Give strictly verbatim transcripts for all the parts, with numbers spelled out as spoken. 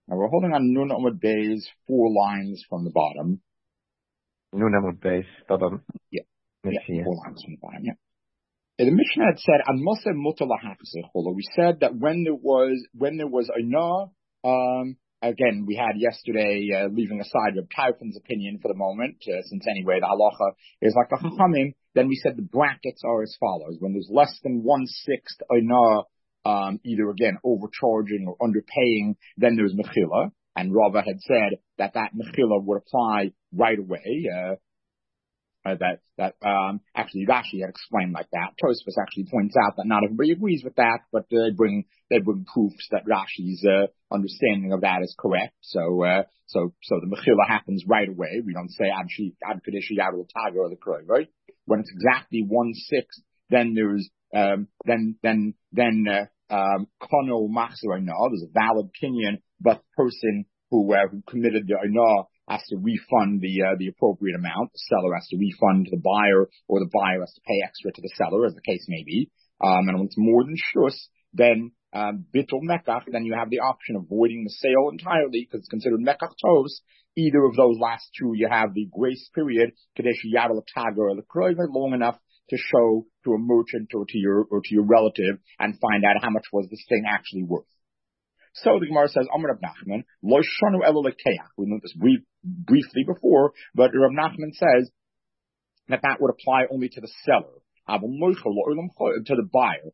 Now we're holding on Nun Amud Bey's four lines from the bottom. Nun Amud Bey's bottom. Yeah. Yeah, four lines from the bottom, yeah. The Mishnah had said, we said that when there was, when there was Oinah, um, again, we had yesterday, uh, leaving aside Reb Taufin's opinion for the moment, uh, since anyway, the halacha is like the Chachamim, then we said the brackets are as follows. When there's less than one-sixth Oinah, um, either again, overcharging or underpaying, then there's Mechila. And Rava had said that that Mechila would apply right away, uh, Uh, that, that, um, actually Rashi had explained like that. Tosfos actually points out that not everybody agrees with that, but uh, they bring, they bring proofs that Rashi's, uh, understanding of that is correct. So, uh, so, so the Mechila happens right away. We don't say Ad Kadeshi Yad Taga or the Kroy, right? When it's exactly one-sixth, then there's, um, then, then, then, uh, um, Kono Machzer Oinah, there's a valid opinion, but the person who, uh, who committed the Oinah has to refund the uh, the appropriate amount. The seller has to refund to the buyer, or the buyer has to pay extra to the seller, as the case may be. Um, and when it's more than shus, then um, bittul mekach, then you have the option of voiding the sale entirely because it's considered mekach tos. Either of those last two, you have the grace period, kadesh yadal taga or the kroiva, long enough to show to a merchant or to your or to your relative and find out how much was this thing actually worth. So the Gemara says, Amar Rab Nachman, lo shanu elo lekeach. We learned this brief, briefly before, but Rab Nachman says that that would apply only to the seller, to the buyer.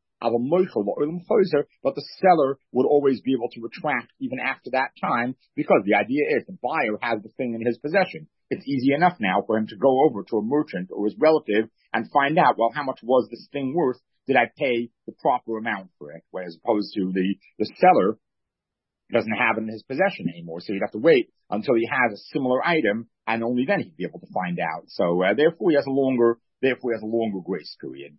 But the seller would always be able to retract even after that time, because the idea is the buyer has the thing in his possession. It's easy enough now for him to go over to a merchant or his relative and find out, well, how much was this thing worth? Did I pay the proper amount for it? Whereas opposed to the, the seller doesn't have it in his possession anymore, so he'd have to wait until he has a similar item, and only then he'd be able to find out. So uh, therefore, he has a longer, therefore he has a longer grace period.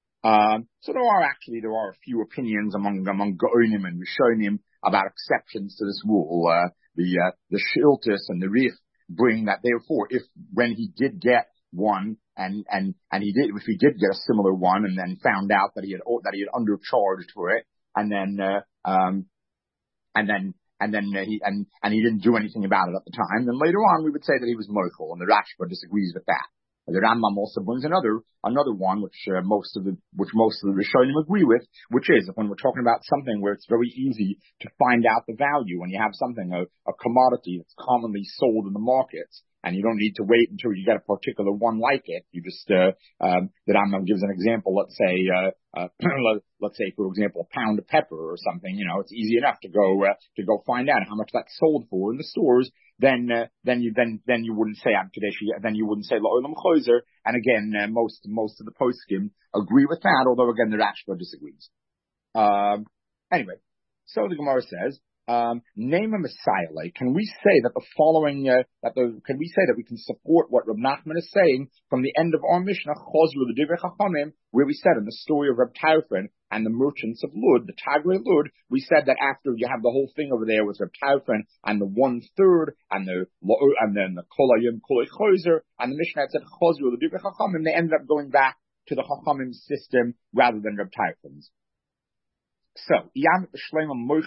Um, so there are actually there are a few opinions among among Gaonim and Rishonim about exceptions to this rule. Uh, the uh, the Shiltis and the Rif bring that therefore, if when he did get one and and and he did if he did get a similar one and then found out that he had that he had undercharged for it, and then uh, um. And then, and then uh, he, and, and he didn't do anything about it at the time. Then later on, we would say that he was mochel, and the Rashba disagrees with that. The Rambam also brings another, another one, which uh, most of the, which most of the Rishonim agree with, which is when we're talking about something where it's very easy to find out the value, when you have something, a, a commodity that's commonly sold in the markets, and you don't need to wait until you get a particular one like it. You just, uh, um, the Rambam gives an example, let's say, uh, uh, let's say, for example, a pound of pepper or something, you know, it's easy enough to go, uh, to go find out how much that's sold for in the stores. Then, uh, then you, then, then you wouldn't say Ad Kadeshi, then you wouldn't say La'olam Choser. And again, uh, most, most of the poskim agree with that, although again, the Rashba disagrees. Um, anyway, so the Gemara says, Um, name a Messiah. Like, can we say that the following, uh, that the, can we say that we can support what Rab Nachman is saying from the end of our Mishnah, Chosru the Divrei Chachamim, where we said in the story of Reb Taufin and the merchants of Lud, the Tagrei Lud, we said that after you have the whole thing over there with Reb Taufin and the one third and the, and then the Kolayim Kolay Choser, and the Mishnah had said Chosru the Divrei Chachamim, they ended up going back to the Chachamim system rather than Reb Taufin's. So, if you're going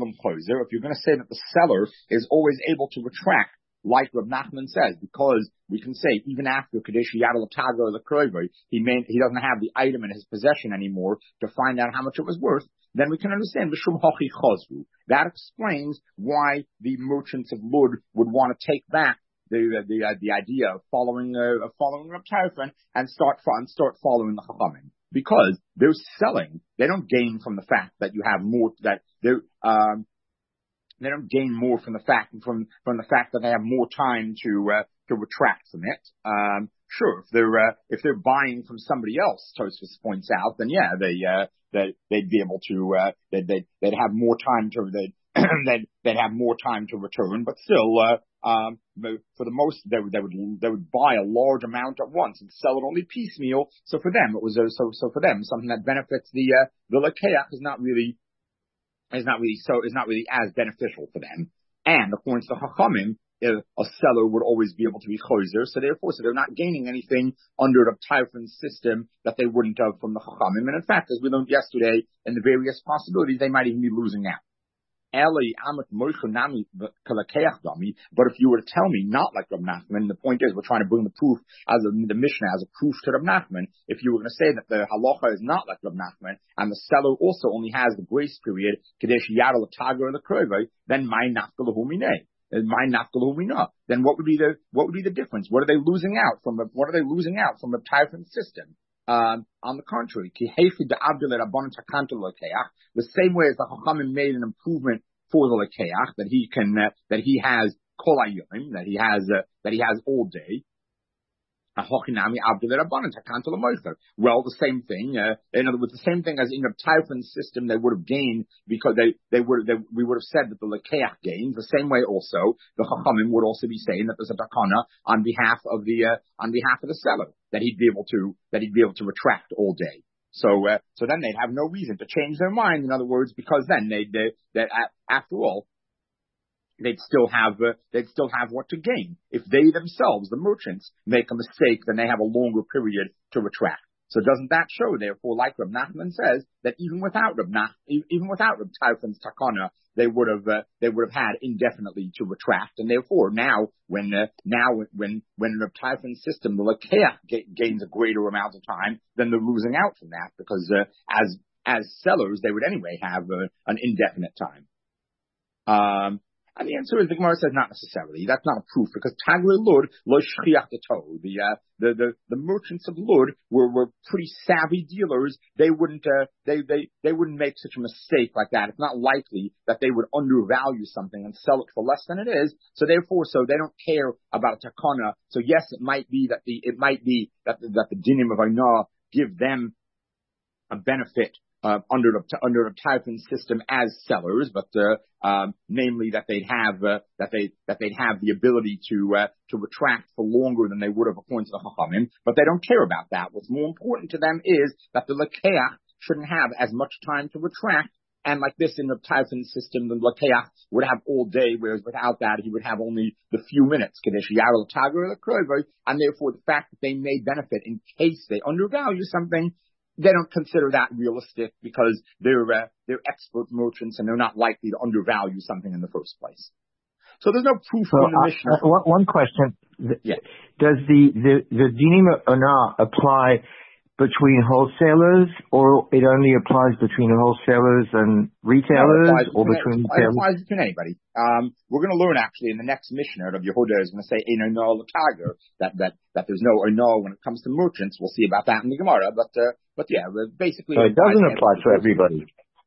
to say that the seller is always able to retract, like Rab Nachman says, because we can say even after Kadesh Yadal Taga or the Kroivoy, he may, he doesn't have the item in his possession anymore to find out how much it was worth, then we can understand V'shum Hochi Chosru. That explains why the merchants of Lud would want to take back the the uh, the idea of following uh, of following Rab Taufin and start and start following the Chachamim. Because they're selling, they don't gain from the fact that you have more, that they're, um, they don't gain more from the fact, from, from the fact that they have more time to, uh, to retract from it. Um, sure, if they're, uh, if they're buying from somebody else, Tosfos points out, then yeah, they, uh, they, they'd be able to, uh, they'd, they'd, they'd have more time to, they'd, they'd, they'd have more time to return, but still, uh, um, for the most, they would, they would, they would buy a large amount at once and sell it only piecemeal. So for them, it was, uh, so, so for them, something that benefits the, uh, the Lekeach is not really, is not really, so, is not really as beneficial for them. And according to the Chachamim, a seller would always be able to be choizer, so therefore, so they're not gaining anything under the Taufin's system that they wouldn't have from the Chachamim. And in fact, as we learned yesterday, in the various possibilities, they might even be losing out. Eli amat moichanami kalakeach dami. But if you were to tell me not like Rab Nachman, the point is we're trying to bring the proof as a, the Mishnah as a proof to Rab Nachman. If you were going to say that the halacha is not like Rab Nachman and the seller also only has the grace period kadesh yara l'tager l'krovei, then my nafkalahu minei. My nafkalahu mina. Then what would be the what would be the difference? What are they losing out from? A, what are they losing out from a typhon system? Um, on the contrary, the same way as the Chachamim made an improvement for the Lekeach, that he can, uh, that he has kol hayom, that he has, uh, that he has all day. Well, the same thing, uh, in other words, the same thing as in the Typhon system they would have gained because they, they would, they, we would have said that the Lekeach gains. The same way also, the Chachamim would also be saying that there's a takana on behalf of the, uh, on behalf of the seller, that he'd be able to, that he'd be able to retract all day. So, uh, so then they'd have no reason to change their mind, in other words, because then they'd, they, that after all, they'd still have, uh, they'd still have what to gain. If they themselves, the merchants, make a mistake, then they have a longer period to retract. So doesn't that show, therefore, like Rab Nachman says, that even without Rab Nach, even without Rab Typhon's takana, they would have, uh, they would have had indefinitely to retract, and therefore now, when, uh, now when, when Rab Typhon's system, the Lekeach g- gains a greater amount of time, then they're losing out from that, because, uh, as, as sellers, they would anyway have, uh, an indefinite time. Um, And the answer is, the Gemara says not necessarily. That's not a proof, because Tagre Lud lo shchiach the toe. The, uh, the, the, the merchants of Lud were, were pretty savvy dealers. They wouldn't, uh, they, they, they wouldn't make such a mistake like that. It's not likely that they would undervalue something and sell it for less than it is. So therefore, so they don't care about takana. So yes, it might be that the, it might be that the, that the dinim of Ainah give them a benefit Uh, under the under the Typhon system as sellers, but uh, um, namely that they'd have uh, that they that they'd have the ability to uh, to retract for longer than they would have according to the Chachamim. But they don't care about that. What's more important to them is that the Lekeach shouldn't have as much time to retract. And like this in the Typhon system, the Lekeach would have all day, whereas without that he would have only the few minutes. And therefore, the fact that they may benefit in case they undervalue something, they don't consider that realistic because they're uh, they're expert merchants and they're not likely to undervalue something in the first place. So there's no proof so, in the Mishnah. Uh, uh, one question: yeah. Does the the the dinim ona apply between wholesalers, or it only applies between wholesalers and retailers, no, or between retailers? It applies between anybody. Um, we're going to learn actually in the next Mishnah of Yehuda is going to say ein ona l'tager, that that that there's no ona when it comes to merchants. We'll see about that in the Gemara, but uh, but yeah, basically so it, it doesn't apply to everybody.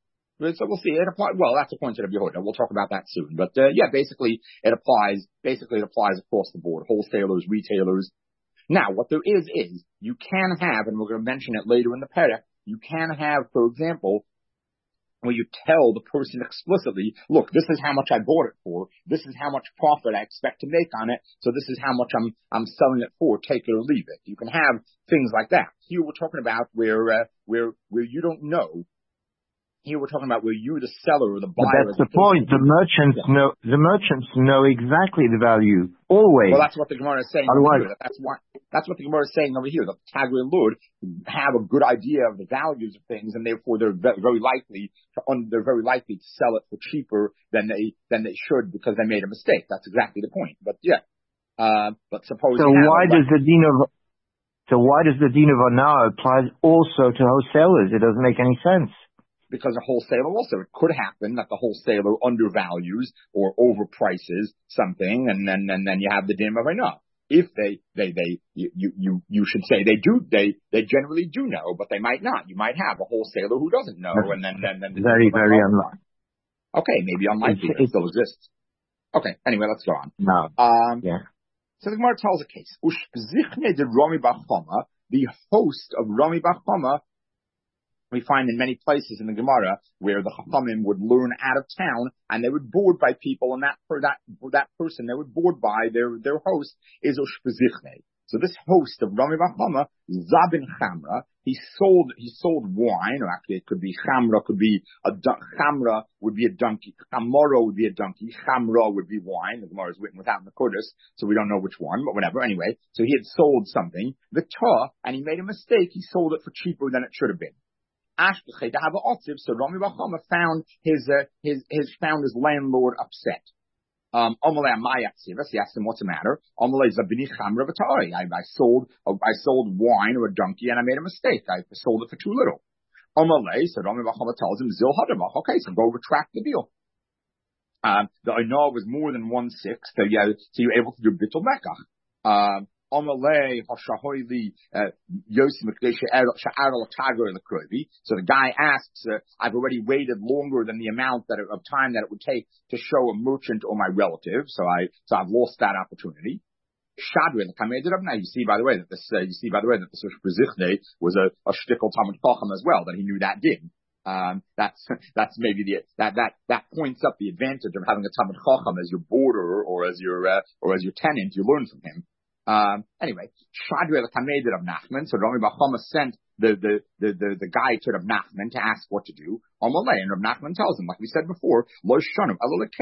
So we'll see. It apply, well, that's a point of Yehuda. We'll talk about that soon. But uh, yeah, basically it applies. Basically, it applies across the board: wholesalers, retailers. Now, what there is is you can have, and we're going to mention it later in the perek. You can have, for example, where you tell the person explicitly, look, this is how much I bought it for. This is how much profit I expect to make on it. So this is how much I'm I'm selling it for. Take it or leave it. You can have things like that. Here we're talking about where uh, where where you don't know. Here we're talking about where you, the seller or the buyer. But that's the point. The merchants yeah. know. The merchants know exactly the value always. Well, that's what the Gemara is saying. Otherwise, over here. That's what that's what the Gemara is saying over here. The Tagre Lud have a good idea of the values of things, and therefore they're very likely to un, they're very likely to sell it for cheaper than they than they should because they made a mistake. That's exactly the point. But yeah, uh, but suppose. So why does the din of so why does the din of Anah apply also to wholesalers? It doesn't make any sense. Because a wholesaler also, it could happen that the wholesaler undervalues or overprices something, and then and then you have the din of Ainah. If they they they you you you should say they do they they generally do know, but they might not. You might have a wholesaler who doesn't know, and then then then the very very unlikely. Okay, maybe unlikely, but it still exists. Okay, anyway, let's go on. No. Um, yeah. So the Gemara tells a case. Ushpzichne de Rami bar Chama, the host of Rami bar Chama. We find in many places in the Gemara where the Chachamim would learn out of town and they would board by people, and that for that for that person they would board by their their host is Ushpezichne. So this host of Rami bar Chama, Zabin Chamra, he sold he sold wine, or actually it could be Chamra, could be a Chamra would be a donkey, Chamora would be a donkey, Chamra would be wine. The Gemara is written without Nakodas, so we don't know which one, but whatever. Anyway, so he had sold something, the Ta, and he made a mistake. He sold it for cheaper than it should have been. Ashkechei to have an otziv. So Rami bar Chama found his uh, his his found his landlord upset. Um, Amalei Amayatzivas, he asked him what's the matter. Amalei Zabini Chamra V'Ta'oi. I I sold I sold wine or a donkey and I made a mistake. I sold it for too little. Amalei, so Rami bar Chama tells him Zil Hadamach. Okay, so go retract the deal. Um, the Ainah was more than one sixth, so yeah, so you're able to do Bittul Mekach. Um, Amalei Hashahoili Yosef Mekdesh Sha'arol Tagar Lekrovi. So the guy asks, uh, I've already waited longer than the amount that of time that it would take to show a merchant or my relative, so I so I've lost that opportunity. Shadri Lekamedirab. Now you see, by the way, that this uh, you see by the way that the Sush Bezichne was a, a shtickle Talmud Chacham as well, that he knew that did. Um, that's, that's maybe the, that, that, that points up the advantage of having a Talmud Chacham as your boarder or as your, uh, or as your tenant. You learn from him. Um, anyway, Shadri Lekamedir of Nachman. So Rami bar Chama sent the, the, the, the, the guy to Rav Nachman to ask what to do. Amalei, and Rav Nachman tells him, like we said before, Lo Shanum,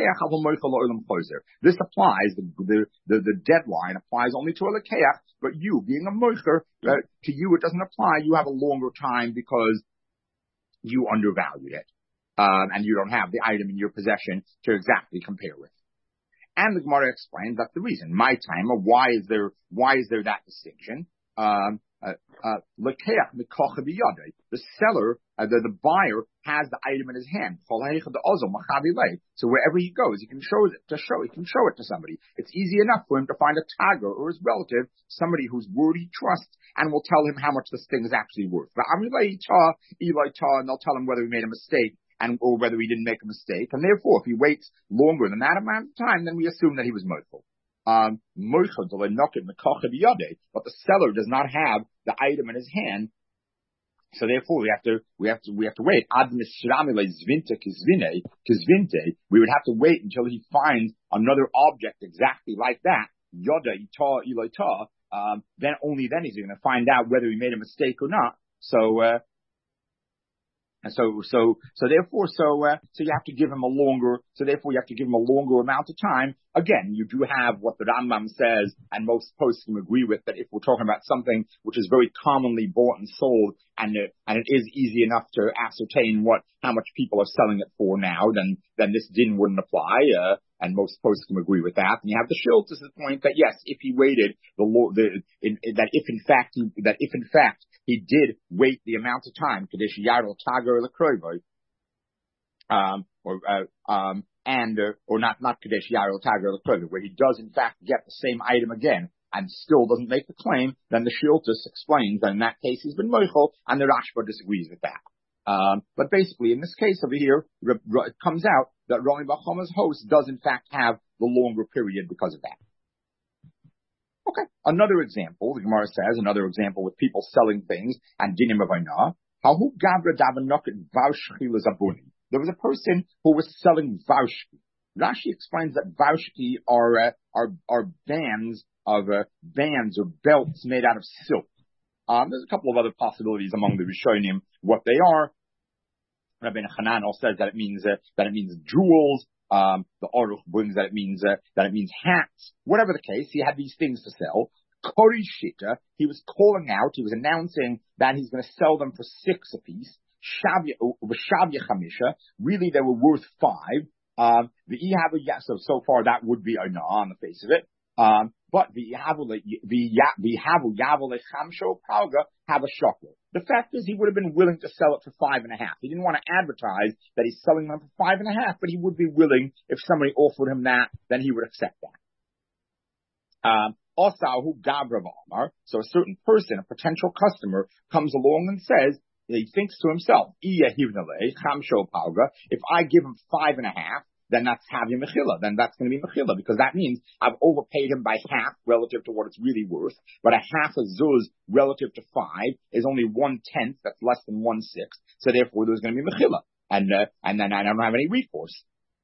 this applies, the, the, the, the deadline applies only to a Lekeach, but you, being a Moicher, uh, to you it doesn't apply. You have a longer time because you undervalued it, um, and you don't have the item in your possession to exactly compare with. And the Gemara explains that's the reason. My time, why is there, why is there that distinction? Um, uh, uh, the seller, uh, the, the buyer has the item in his hand. So wherever he goes, he can show it to show, he can show it to somebody. It's easy enough for him to find a tagger or his relative, somebody whose word he trusts, and will tell him how much this thing is actually worth. And they'll tell him whether he made a mistake and or whether he didn't make a mistake. And therefore, if he waits longer than that amount of time, then we assume that he was mochel. Um, but the seller does not have the item in his hand, so therefore we have to we have to we have to wait. We would have to wait until he finds another object exactly like that. Um, then only then is he going to find out whether he made a mistake or not. So. Uh, And so, so, so therefore, so, uh, so you have to give him a longer, so therefore you have to give him a longer amount of time. Again, you do have what the Rambam says, and most poskim agree with, that if we're talking about something which is very commonly bought and sold, and it, and it is easy enough to ascertain what, how much people are selling it for now, then, then this din wouldn't apply, uh, and most poskim agree with that. And you have the Shiltz to the point that yes, if he waited, the, the, in, in, that if in fact, he, that if in fact, he did wait the amount of time, Kadesh Yarol Tagar Lekroivoy, um, or, uh, um, and, uh, or not, not Kadesh Yarol Tagar Lekroivoy, where he does in fact get the same item again and still doesn't make the claim, then the Shiltus explains that in that case he's been moichel, and the Rashba disagrees with that. Um, but basically in this case over here, it comes out that Rami bar Chama's host does in fact have the longer period because of that. Okay, another example, the Gemara says, another example with people selling things and dinim of Ainah. There was a person who was selling vaushki. Rashi explains that vaushki are, uh, are, are bands of, uh, bands or belts made out of silk. Um, there's a couple of other possibilities among the Rishonim what they are. Rabbi Hanan also says that it means, uh, that it means jewels. Um, the Aruch brings that it means, uh, that it means hats. Whatever the case, he had these things to sell. Kori Shita, he was calling out, he was announcing that he's going to sell them for six apiece. Shavya, Shavya Chamisha, really they were worth five. Um, the Ihavu, yeah, so, so far that would be a na on the face of it. Um, but the Ihavu Yavule Chamsho Palga have a shocker. The fact is he would have been willing to sell it for five and a half. He didn't want to advertise that he's selling them for five and a half, but he would be willing, if somebody offered him that, then he would accept that. Um, Osahu Gabra Amar, so a certain person, a potential customer, comes along and says, he thinks to himself, if I give him five and a half, then that's Havya Mechila, then that's going to be Mechila, because that means I've overpaid him by half relative to what it's really worth, but a half a zuz relative to five is only one tenth, that's less than one sixth, so therefore there's going to be Mechila, and, uh, and then I don't have any recourse.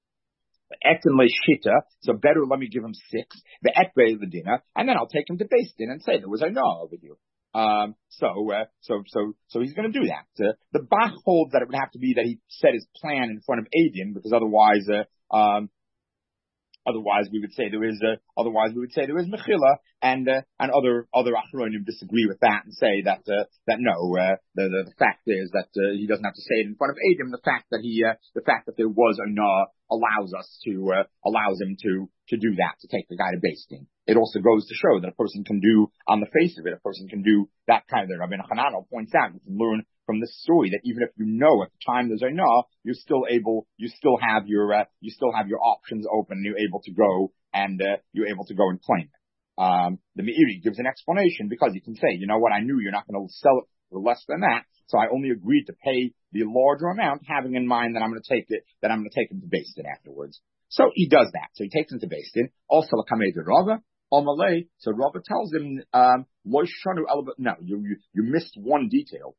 So better let me give him six, the ekbe the dinner, and then I'll take him to Beis Din and say there was a no over you. Um, so, uh, so, so, so he's going to do that. Uh, the Bach holds that it would have to be that he said his plan in front of Adin, because otherwise, uh, um, Otherwise, we would say there is a, otherwise we would say there is mechila, and uh, and other other achronim disagree with that and say that uh, that no, uh, the, the the fact is that uh, he doesn't have to say it in front of Adam. The fact that he, uh, the fact that there was a nah allows us to uh, allows him to to do that, to take the guy to Beis Din. It also goes to show that a person can do on the face of it, a person can do that kind of thing. Rabbi Hananel points out, you can learn from this story that even if you know at the time there's a nah, you're still able, you still have your, uh, you still have your options open, and you're able to go and, uh, you're able to go and claim it. Um, the Meiri gives an explanation because you can say, you know what, I knew you're not going to sell it for less than that, so I only agreed to pay the larger amount, having in mind that I'm going to take it, that I'm going to take him to Beis Din afterwards. So he does that. So he takes him to Beis Din. Also, L'kamei de Rava. Malay, so Rava tells him, um, no, you, you, you missed one detail.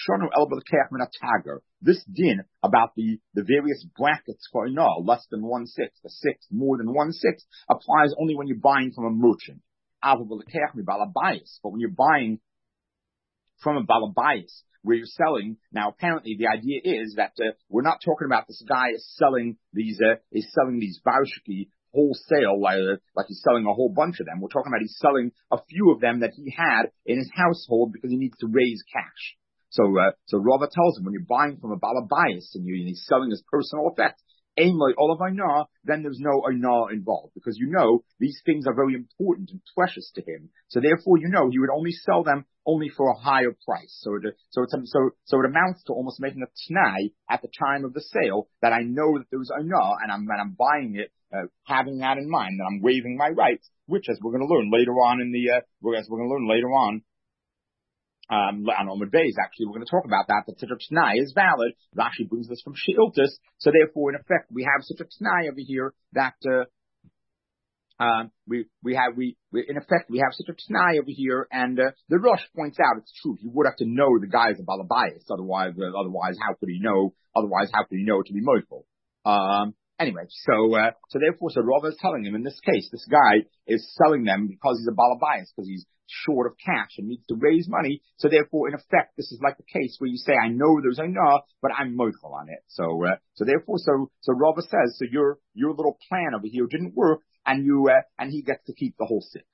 This din about the, the various brackets for no, less than one sixth, a sixth, more than one sixth, applies only when you're buying from a merchant. But when you're buying from a balabayis, where you're selling, now apparently the idea is that uh, we're not talking about this guy is selling these, uh, is selling these varshki wholesale, like, like he's selling a whole bunch of them. We're talking about he's selling a few of them that he had in his household because he needs to raise cash. So, uh, so Rava tells him when you're buying from a balabayis and, you, and he's selling his personal effects, all of Ainah, then there's no Ainah involved, because you know these things are very important and precious to him. So therefore, you know he would only sell them only for a higher price. So it, so it's, so so it amounts to almost making a t'nai at the time of the sale that I know that there's Ainah and I'm and I'm buying it, uh, having that in mind, that I'm waiving my rights, which, as we're going to learn later on in the uh, as we're going to learn later on. Um, on Omid Beis, actually, we're going to talk about that. The Titra T'nai is valid. Rashi brings this from Sheiltis. So therefore, in effect, we have such a T'nai over here that, uh, um, we, we have, we, we, in effect, we have such a T'nai over here. And, uh, the Rosh points out it's true. He would have to know the guys of Balabayas. Otherwise, uh, otherwise, how could he know? Otherwise, how could he know it to be Moifel? Um, Anyway, so, uh, so therefore, so Rava is telling him in this case, this guy is selling them because he's a balabayas, because he's short of cash and needs to raise money. So therefore, in effect, this is like the case where you say, I know there's a nah, but I'm moichel on it. So, uh, so therefore, so, so Rava says, so your, your little plan over here didn't work, and you, uh, and he gets to keep the whole six.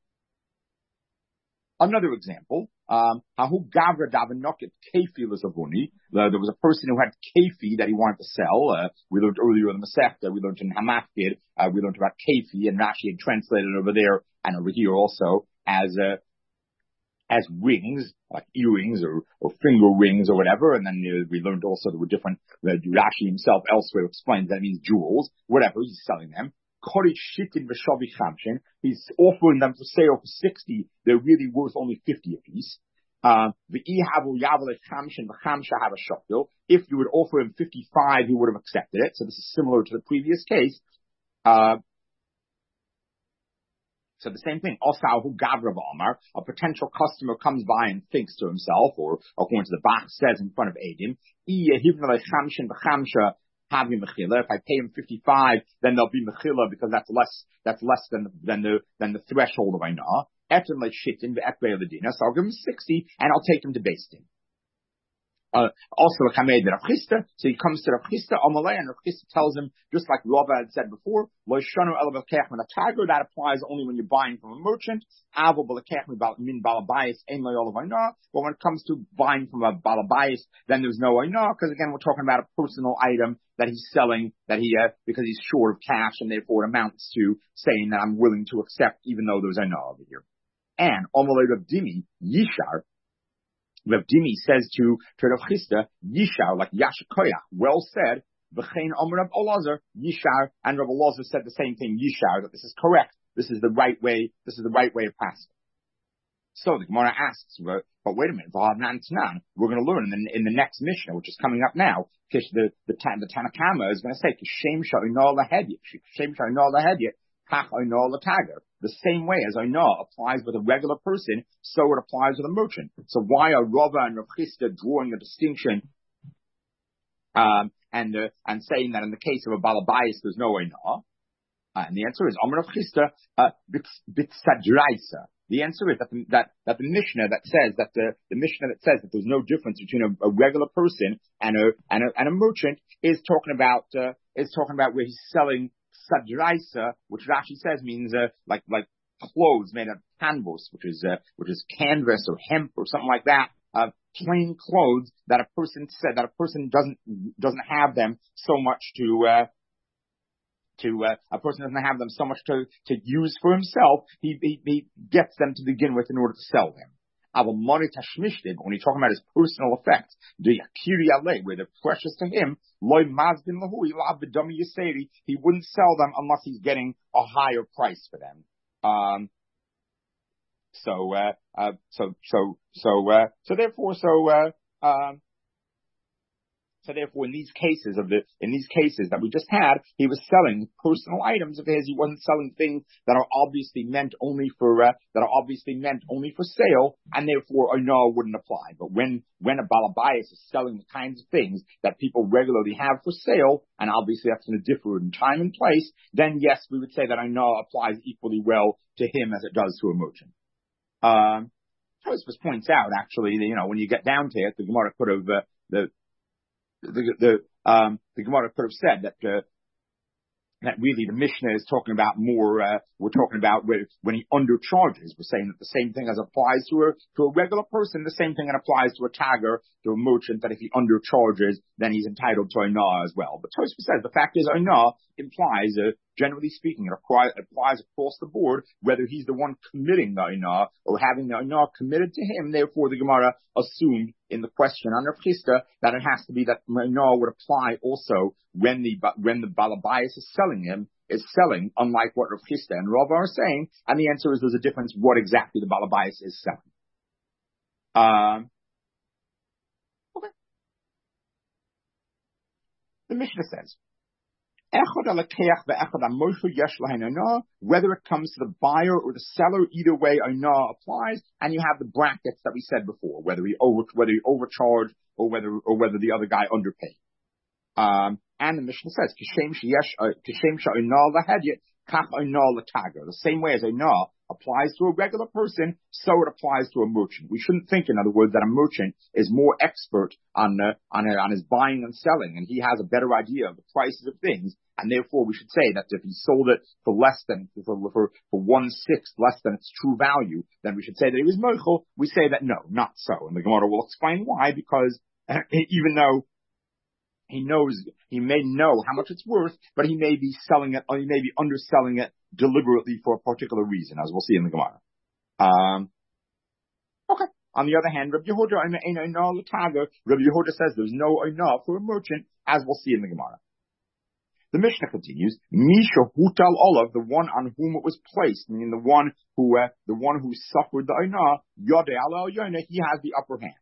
Another example, um, Hahu Gavra Davinokit Kefi Lizavuni. There was a person who had Kefi that he wanted to sell. Uh, we learned earlier in the Masechta, we learned in Hamafkid, uh, we learned about Kefi, and Rashi had translated over there and over here also as, uh, as rings, like earrings or, or finger rings or whatever. And then uh, we learned also there were different, uh, Rashi himself elsewhere explains that means jewels, whatever, he's selling them. He's offering them for sale for sixty. They're really worth only fifty apiece. Uh, if you would offer him fifty-five, he would have accepted it. So this is similar to the previous case. Uh, so the same thing. A potential customer comes by and thinks to himself, or according to the Bach says in front of Adim, if I pay him fifty-five, then there'll be mechila because that's less, that's less than, than the, than the threshold of Ainah. Etan like shittin, so I'll give him sixty and I'll take him to Beis Din. Uh, also a Chamei de Rav Chisda, so he comes to Rav Chisda, Amalei, and Rav Chisda tells him, just like Rava had said before, Lo Shanu Elav Kech Min HaTager, that applies only when you're buying from a merchant. Avo B'Lekech Min Balabayis, Ein Lo Olav Ainah. But when it comes to buying from a Balabayis, then there's no Ainah, because again, we're talking about a personal item that he's selling, that he, uh, because he's short of cash, and therefore it amounts to saying that I'm willing to accept, even though there's Ainah over here. And Amalei Rav Dimi, Yishar, Rav Dimi says to, to Rav Chisda, Yishar, like Yashikoyach, well said, V'chein Omer Rav Elazar, Yishar, and Rav Elazar said the same thing, Yishar, that this is correct, this is the right way, this is the right way of passing. So the Gemara asks, but, but wait a minute, we're going to learn in the, in the next Mishnah, which is coming up now, the, the, the, the Tanakama is going to say, Kishem Sha'inah Lahedya, Kishem Sha'inah Lahedya, Kach Ainah Latager. The same way as Ainah applies with a regular person, so it applies with a merchant. So why are Rava and Rav Chisda drawing a distinction, um, and, uh, and saying that in the case of a Balabayis there's no Ainah? Uh, and the answer is, Amar Rav Chisda, uh, Bitsadraisa. The answer is that the, that, that the Mishnah that says that the, the Mishnah that says that there's no difference between a, a regular person and a, and a, and a merchant is talking about, uh, is talking about where he's selling sadraisa, which Rashi says means uh, like like clothes made of canvas, which is uh, which is canvas or hemp or something like that. Uh, plain clothes that a person said that a person doesn't doesn't have them so much to uh, to uh, a person doesn't have them so much to to use for himself. He he, he gets them to begin with in order to sell them. When you're talking about his personal effects, the akiri alei, where they're precious to him, loy mazdin lahu, he wouldn't sell them unless he's getting a higher price for them. Um, so, uh, uh, so, so, so, uh, so therefore, so, uh, um, So therefore, in these cases of the, in these cases that we just had, he was selling personal items of his. He wasn't selling things that are obviously meant only for, uh, that are obviously meant only for sale, and therefore a no wouldn't apply. But when, when a balabayas is selling the kinds of things that people regularly have for sale, and obviously that's going to differ in time and place, then yes, we would say that a no applies equally well to him as it does to a merchant. Um, Tosfos points out actually that, you know, when you get down to it, the Gemara could have, uh, the, The, the, um, the Gemara could have said that, uh, that really the Mishnah is talking about more, uh, we're talking about where, when he undercharges. We're saying that the same thing as applies to a, to a regular person, the same thing that applies to a tagger, to a merchant, that if he undercharges, then he's entitled to Ainah as well. But Tosfos says the fact is Ainah implies, uh, generally speaking, it applies, it applies across the board, whether he's the one committing the Ainah or having the Ainah committed to him. Therefore, the Gemara assumed in the question on Rav Chisda that it has to be that Ainah would apply also when the, when the Balabayas is selling him, is selling, unlike what Rav Chisda and Rav are saying. And the answer is there's a difference what exactly the Balabayas is selling. Um, okay. The Mishnah says, whether it comes to the buyer or the seller, either way, Ainah applies, and you have the brackets that we said before, whether he over, whether he overcharged or whether, or whether the other guy underpaid. Um, and the Mishnah says, the same way as Ainah applies to a regular person, so it applies to a merchant. We shouldn't think, in other words, that a merchant is more expert on uh, on, uh, on his buying and selling, and he has a better idea of the prices of things, and therefore we should say that if he sold it for less than, for, for, for one-sixth less than its true value, then we should say that he was mochel. We say that no, not so. And the Gemara will explain why, because uh, even though he knows, he may know how much it's worth, but he may be selling it, or he may be underselling it deliberately for a particular reason, as we'll see in the Gemara. Um, okay. On the other hand, Rabbi Yehuda, Rabbi Yehuda says there's no Ainah for a merchant, as we'll see in the Gemara. The Mishnah continues, Misha Hutal Olav, the one on whom it was placed, meaning the one who, uh, the one who suffered the Ainah, Yodeh Ala Yonah, he has the upper hand.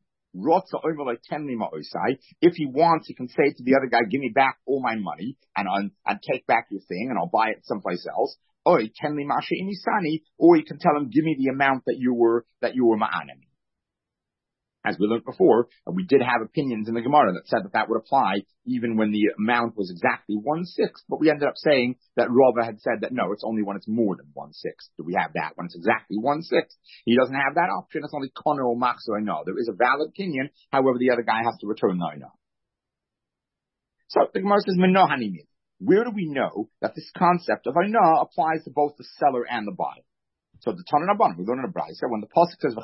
If he wants, he can say to the other guy, give me back all my money and and, and take back your thing and I'll buy it someplace else. Or he can tell him, give me the amount that you were, that you were ma'anim. As we learned before, we did have opinions in the Gemara that said that that would apply even when the amount was exactly one-sixth, but we ended up saying that Rava had said that no, it's only when it's more than one-sixth. Do we have that? When it's exactly one-sixth, he doesn't have that option. It's only kono or machzo Ainah. There is a valid opinion, however, the other guy has to return the Ainah. So the Gemara says, Menohanimid. Where do we know that this concept of Ainah applies to both the seller and the buyer? So the Tana Rabbanan, we learn in a Brisa, when the pasuk says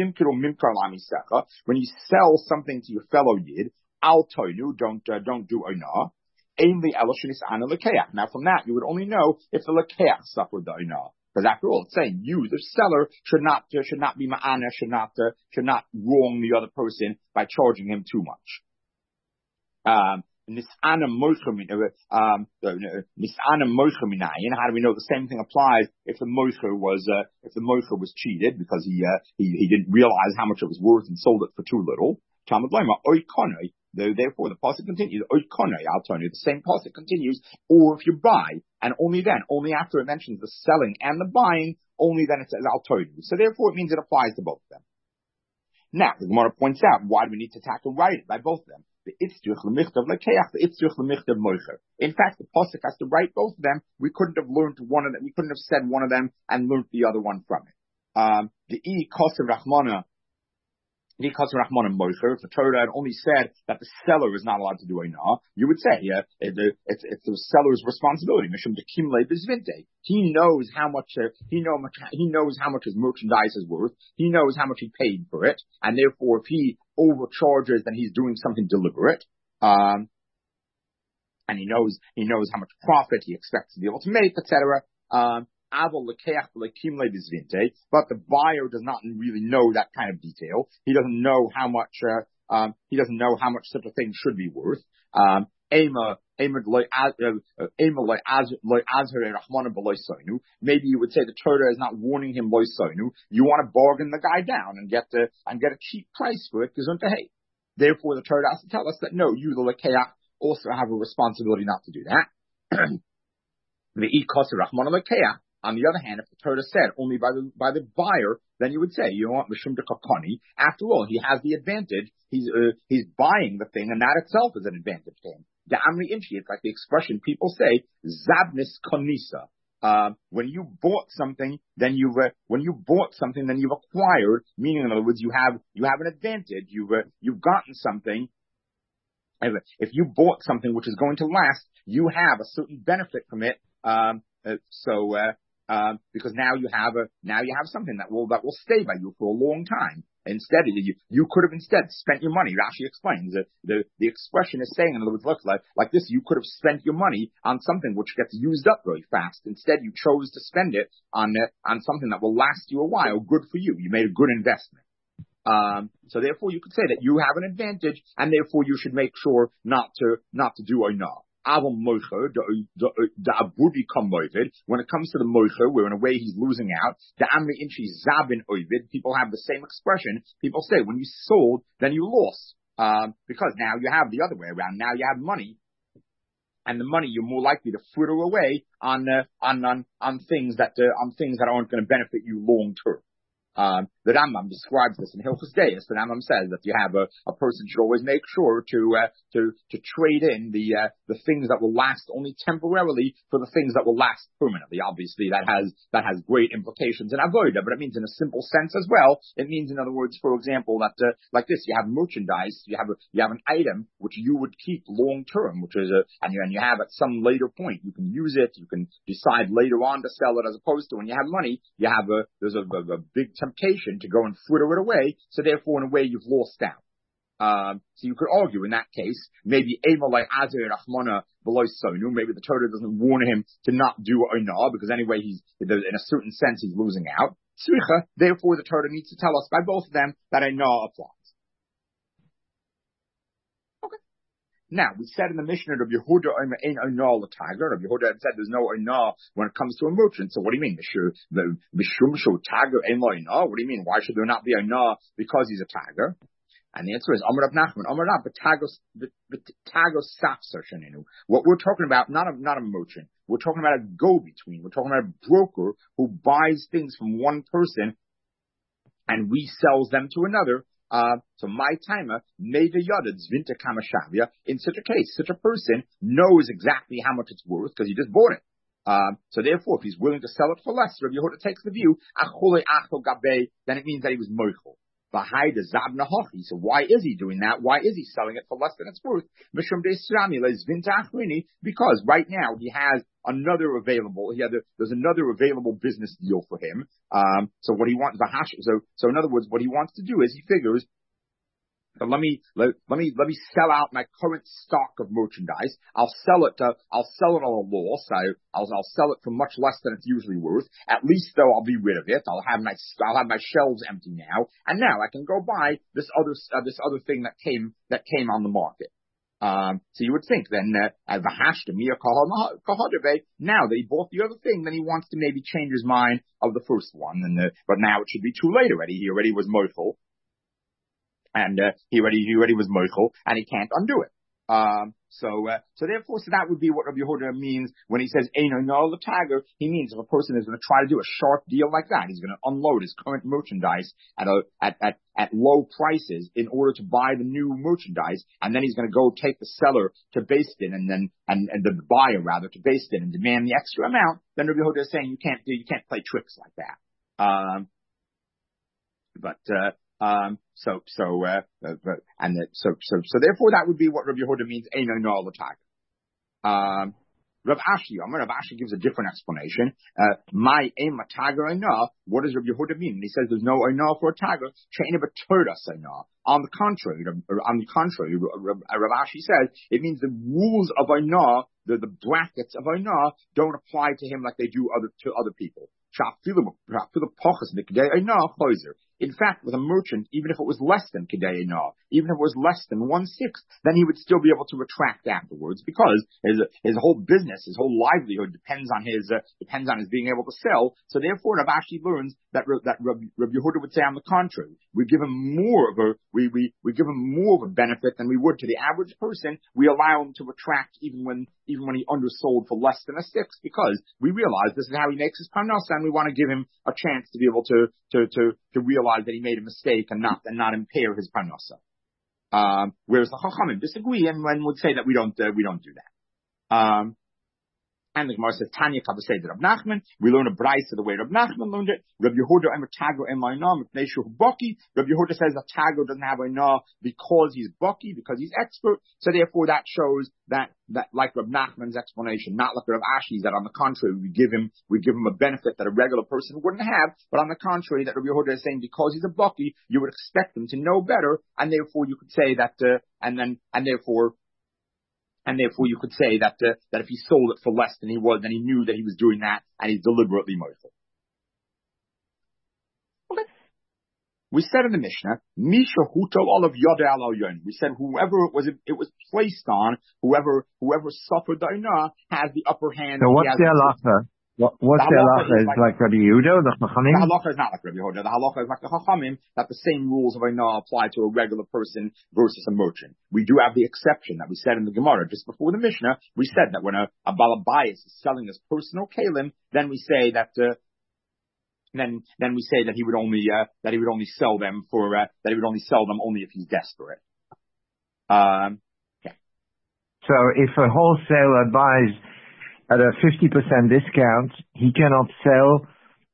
when you sell something to your fellow yid, al toinu, don't uh, don't do Ainah. Now from that you would only know if the lekeach suffered the Ainah, because after all, it's saying you, the seller, should not uh, should not be ma'ana, should not uh, should not wrong the other person by charging him too much. Um, Nis'ana moicha um, Nis'ana moicha minayin. How do we know the same thing applies if the moicha was uh, if the moicha was cheated because he uh, he he didn't realize how much it was worth and sold it for too little? Talmud Lema oikonoi. Therefore, the pasuk continues. Oikonoi, I'll tell you. The same pasuk continues. Or if you buy, and only then, only after it mentions the selling and the buying, only then it says I'll tell you. So therefore, it means it applies to both of them. Now, the Gemara points out why do we need to tackle right it by both of them? The itzduch l'michtav lekeach, the itzduch l'michtav moicher. In fact, the pasuk has to write both of them. We couldn't have learned one of them. We couldn't have said one of them and learned the other one from it. Um, the e kosev rachmana Because Rahman and Moicher, if the Torah had only said that the seller is not allowed to do Einah, you would say, yeah, it, it, it's, it's the seller's responsibility. Mishum Dekim Le Bizvinte. He knows how much, uh, he know much, he knows how much his merchandise is worth. He knows how much he paid for it. And therefore, if he overcharges, then he's doing something deliberate. Um, and he knows, he knows how much profit he expects to be able to make, et cetera. Um, but the buyer does not really know that kind of detail. He doesn't know how much, uh, um, he doesn't know how much such a thing should be worth. Um, maybe you would say the Torah is not warning him loisoinu. You want to bargain the guy down and get the, and get a cheap price for it, hey. Therefore the Torah has to tell us that no, you the lekeach also have a responsibility not to do that. The ikasir Rahman lekeach. On the other hand, if the Torah said only by the by the buyer, then you would say, you know what, Mishum Dekakani. After all, he has the advantage. He's uh, he's buying the thing, and that itself is an advantage to him. The Amri Inchi, it's like the expression people say, Zabnis Konisa. Uh, when you bought something, then you've uh, when you bought something, then you've acquired. Meaning, in other words, you have you have an advantage. You've uh, you've gotten something. If you bought something which is going to last, you have a certain benefit from it. Um, uh, so. Uh, Um, because now you have a, now you have something that will, that will stay by you for a long time. Instead, you, you could have instead spent your money. Rashi explains that the, the expression is saying, in other words, look, like, like this, you could have spent your money on something which gets used up very fast. Instead, you chose to spend it on, uh, on something that will last you a while. Good for you. You made a good investment. Um, so therefore you could say that you have an advantage, and therefore you should make sure not to, not to do Einah. When it comes to the moicher, where in a way he's losing out, the amri inchi zabin oivid, people have the same expression. People say when you sold, then you lost, um, because now you have the other way around. Now you have money, and the money you're more likely to fritter away on uh, on on on things that uh, on things that aren't going to benefit you long term. Um, the Rambam describes this in Hilchos Deis. The Rambam says that you have a, a person should always make sure to uh, to to trade in the uh, the things that will last only temporarily for the things that will last permanently. Obviously, that has that has great implications in avoda, but it means in a simple sense as well. It means, in other words, for example, that uh, like this, you have merchandise, you have a, you have an item which you would keep long term, which is a and you and you have at some later point you can use it, you can decide later on to sell it, as opposed to when you have money, you have a there's a, a, a big temptation to go and fritter it away, so therefore in a way you've lost out. Um, so you could argue in that case, maybe maybe the Torah doesn't warn him to not do Einah, because anyway he's, in a certain sense, he's losing out. Therefore the Torah needs to tell us by both of them that Einah applies. Okay. Now, we said in the Mishnah of Yehuda, ein Einah l'tager. Of Yehuda had said there's no Einah when it comes to a merchant. So what do you mean? The Mishum shu tager ein Einah. What do you mean? Why should there not be Einah because he's a tager? And the answer is Amar Rav Nachman. Amar Rav b'tagos b'tagos safsar shenenu. What we're talking about, not a not a merchant. We're talking about a go-between. We're talking about a broker who buys things from one person and resells them to another. Uh, so my timer made a yadad zvinta kamashavia. In such a case, such a person knows exactly how much it's worth because he just bought it. Um, so therefore, if he's willing to sell it for less, Rav Yehuda takes the view, achole achol gabe, then it means that he was moichel. So why is he doing that? Why is he selling it for less than it's worth? Because right now he has another available. He had a, there's another available business deal for him. Um, so what he wants, so so in other words, what he wants to do is he figures. So let me let, let me let me sell out my current stock of merchandise. I'll sell it. Uh, I'll sell it at a loss. I, I'll I'll sell it for much less than it's usually worth. At least though, I'll be rid of it. I'll have my I'll have my shelves empty now, and now I can go buy this other uh, this other thing that came that came on the market. Um, so you would think then, uh, now that he bought the other thing, then he wants to maybe change his mind of the first one. And uh, but now it should be too late already. He already was moiful. And uh, he already he already was moichel, and he can't undo it. Um, so uh, so therefore, so that would be what Rabbi Yehuda means when he says Eino no l'tager. He means if a person is going to try to do a sharp deal like that, he's going to unload his current merchandise at a at at at low prices in order to buy the new merchandise, and then he's going to go take the seller to Beis Din, and then and, and the buyer rather to Beis Din and demand the extra amount. Then Rabbi Yehuda is saying you can't do you can't play tricks like that. Um, but uh, Um, so, so, uh, uh, and the, so, so, so therefore that would be what Rabbi Yehuda means, Ein Oina L'Taga. Um, Rav Ashi, Rav Ashi gives a different explanation. Uh, my aim a tager oina. What does Rav Yehuda mean? And he says there's no oina for a tager. She'ena b'tordas oina. On the contrary, on the contrary, Rav Ashi says it means the rules of oina, the the brackets of oina, don't apply to him like they do other to other people. In fact, with a merchant, even if it was less than Kedei Oina, even if it was less than one-sixth, then he would still be able to retract afterwards because his his whole business, his whole livelihood depends on his uh, depends on his being able to sell. So therefore, Rav Ashi learns that that Rav, Rav Yehuda would say on the contrary, we give him more of a we we we give him more of a benefit than we would to the average person. We allow him to retract even when even when he undersold for less than a sixth because we realize this is how he makes his parnasa, and we want to give him a chance to be able to to to to realize that he made a mistake and not and not impair his parnasa. Um, whereas the Chachamim disagree and one would say that we don't uh, we don't do that. Um, and the Gemara says Tanya Kabasei Rav Nachman. We learn a brayso the way Rav Nachman learned it. Rav Yehuda Emer Tago Emayna Mipnei Shu Baki. Rav Yehuda says that Tago doesn't have Eina because he's Baki, because he's expert. So therefore that shows that that like Rav Nachman's explanation, not like Rav Ashi's, that on the contrary we give him we give him a benefit that a regular person wouldn't have. But on the contrary, that Rav Yehuda is saying because he's a Baki, you would expect him to know better, and therefore you could say that uh, and then and therefore. And therefore, you could say that uh, that if he sold it for less than he was, then he knew that he was doing that, and he's deliberately moifel. Okay. We said in the Mishnah, Misha Huto Olav Yoda Al Yon. We said whoever it was it was placed on, whoever whoever suffered the Oina has the upper hand. So what's the halacha? What, what's the halacha? Is like, like Rabbi Yehuda, the Chachamim? The halacha is not like Rabbi Yehuda. The halacha is like the Chachamim, that the same rules of Oina apply to a regular person versus a merchant. We do have the exception that we said in the Gemara just before the Mishnah. We said that when a, a Balabayas is selling his personal kalim, then we say that uh, then then we say that he would only uh, that he would only sell them for uh, that he would only sell them only if he's desperate. Um, yeah. So if a wholesaler buys at a fifty percent discount, he cannot sell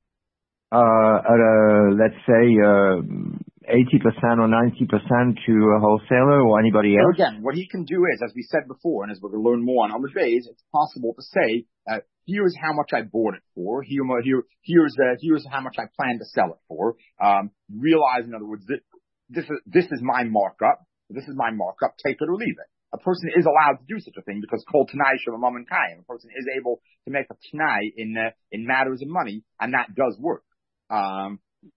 uh, at a, let's say, uh, eighty percent or ninety percent to a wholesaler or anybody else? So again, what he can do is, as we said before, and as we're going to learn more on Amud Beis, it's possible to say, uh, here's how much I bought it for, here, here, here's, uh, here's how much I plan to sell it for. Um, realize, in other words, that this is, this is my markup, this is my markup, take it or leave it. A person is allowed to do such a thing because kol tanai shavamam and kayim. A person is able to make a tanai in uh, in matters of money, and that does work. Um,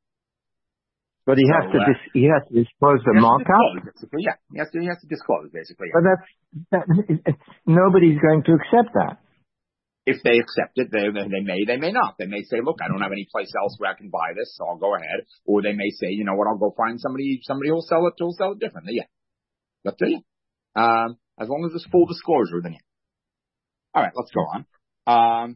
but he so, has to uh, dis- he has to disclose the markup. Yeah, he has to he has to disclose basically. Yeah. But that's that, it's, nobody's going to accept that. If they accept it, they they may they may not. They may say, look, I don't have any place else where I can buy this, so I'll go ahead. Or they may say, you know what, I'll go find somebody somebody who'll sell it who'll sell it differently. Yeah, that's it. Um, as long as there's full disclosure, then yeah. All right, let's go on. Um,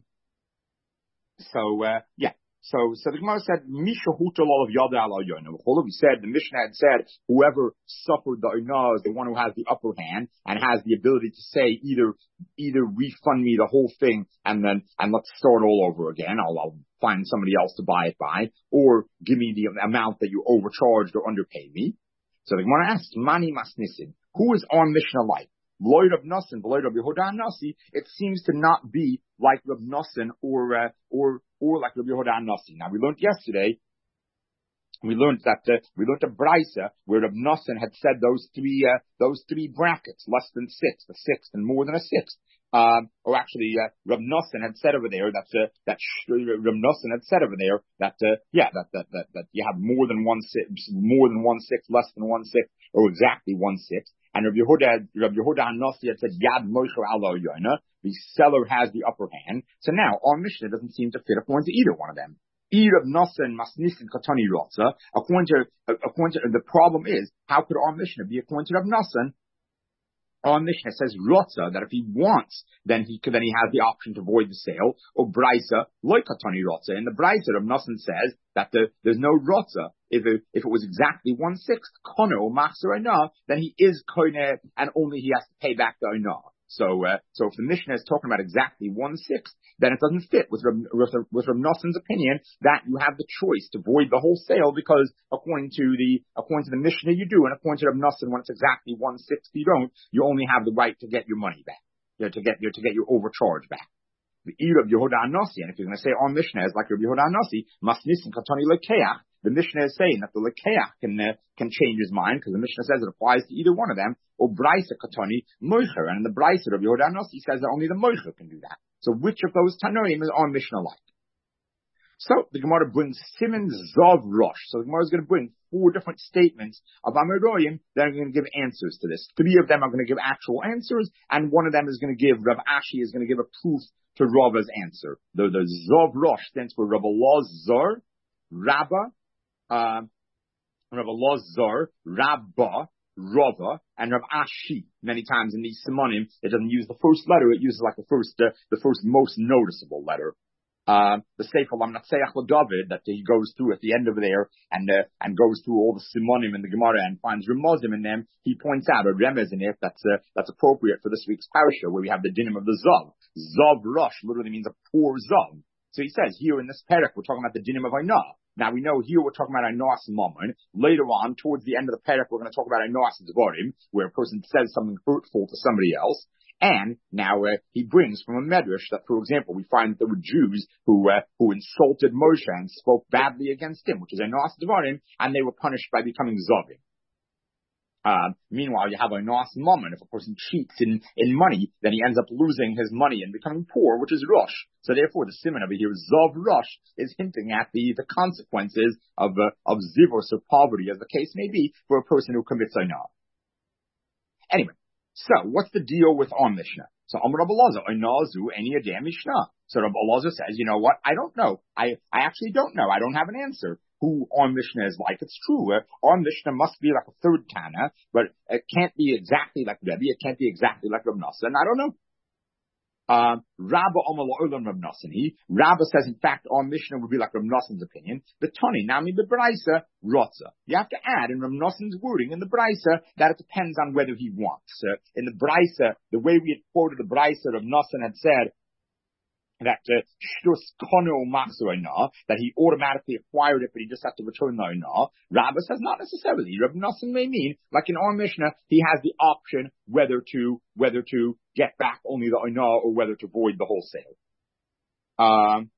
so uh, yeah, so so the Gemara said, Misha Hutal of Yada Al Yona. We said the Mishnah had said whoever suffered the Oina is the one who has the upper hand and has the ability to say either either refund me the whole thing and then and let's start all over again. I'll, I'll find somebody else to buy it by, or give me the amount that you overcharged or underpaid me. So the Gemara asks, Mani Masnisin. Who is our Mishnah like? Lloyd of Nassin, Lloyd of Yehuda Nasi. It seems to not be like Reb Nassin or uh, or or like Reb Yehuda Nasi. Now we learned yesterday. We learned that uh, we learned a brayso where Reb Nassin had said those three uh, those three brackets, less than six, a sixth, and more than a sixth. Um, or actually, uh, Reb Nassin had said over there that uh, that sh- Reb Nassin had said over there that uh, yeah that, that that that you have more than one six, more than one sixth, less than one sixth, or exactly one sixth. And Rabbi Yehuda, Rabbi Yehuda Hanasi had said, Yad Moshe Alo Yona, the seller has the upper hand. So now, our Mishnah doesn't seem to fit according to either one of them. Either of Nasa and Masnisin Katani Rotza, according to, according to, the problem is, how could our Mishnah be according to Rav Nassan? Our Mishnah says Rotza, that if he wants, then he then he has the option to void the sale, or Braisa, like Katani Rotza. In the Braisa, Rav Nassan says that the, there's no Rotza. If it, if it was exactly one-sixth, kono or machzer oina, then he is koine, and only he has to pay back the oina. So, uh, so if the Mishnah is talking about exactly one-sixth, then it doesn't fit with, with, with Rav Noson's opinion that you have the choice to void the whole sale because according to the, according to the Mishnah you do, and according to Rav Noson, when it's exactly one-sixth you don't, you only have the right to get your money back, you know, to get your, to get your overcharge back. The ear of Yehuda Anasi, and if you're going to say our Mishnah is like Rabbi Yehuda Anasi, Masnisin Katani Lekeach, the Mishnah is saying that the Lekeach can uh, can change his mind because the Mishnah says it applies to either one of them, or Braisa Katani Moicher, and the Braisa of Yehuda Anasi says that only the Moicher can do that. So which of those Tanoim is our Mishnah like? So the Gemara brings Siman Zav Rosh. So the Gemara is going to bring four different statements of Amoraim that are going to give answers to this. Three of them are going to give actual answers, and one of them is going to give, Rav Ashi is going to give a proof to Rava's answer. The, the Zav Rosh stands for Rav Elazar, Rabba, um, Rav Elazar, Rabba, Rava, and Rav Ashi. Many times in these Simonim, it doesn't use the first letter, it uses like the first, uh, the first most noticeable letter. Uh, the Sefer Lamnatseach LaDavid that he goes through at the end of there and uh, and goes through all the Simonim in the Gemara and finds Remozim in them. He points out a remez in it that's uh, that's appropriate for this week's parasha where we have the dinim of the Zav. Zav Rosh literally means a poor Zav. So he says here in this parak we're talking about the dinim of Ainah. Now we know here we're talking about Ainah's Mammon. Later on, towards the end of the parak, we're going to talk about Ainah's Dvarim, where a person says something hurtful to somebody else. And now uh, he brings from a medrash that, for example, we find that there were Jews who uh, who insulted Moshe and spoke badly against him, which is Einos Devarim, and they were punished by becoming Zavim. Um, meanwhile, you have Einos Mammon. If a person cheats in, in money, then he ends up losing his money and becoming poor, which is Rosh. So therefore, the simon over here, Zav Rosh, is hinting at the, the consequences of uh, of zivos, or poverty, as the case may be, for a person who commits Einah. Anyway. So, what's the deal with our Mishnah? So, Amar Rabbi Elazar, Einazu, any Adam Mishnah. So, Rabbi Elazar says, you know what? I don't know. I, I actually don't know. I don't have an answer who our Mishnah is like. It's true. Uh, our Mishnah must be like a third Tana, but it can't be exactly like Rebbe. It can't be exactly like Rav Nosson. I don't know. Um, Rabba Omer La'olam Rav Nosson. He, Rabba says, in fact, our Mishnah would be like Rav Nosson's opinion. The Tani, Nami the Braisa, Rotza. You have to add in Rav Nosson's wording in the Braisa that it depends on whether he wants. Uh, in the Braisa, the way we had quoted the Braisa, Rav Nosson had said that Shtus Kono Machzor Einah, that he automatically acquired it, but he just had to return the Einah. Rabba says not necessarily. Rav Nosson may mean, like in our Mishnah, he has the option whether to whether to get back only the Einah or whether to void the wholesale. Um.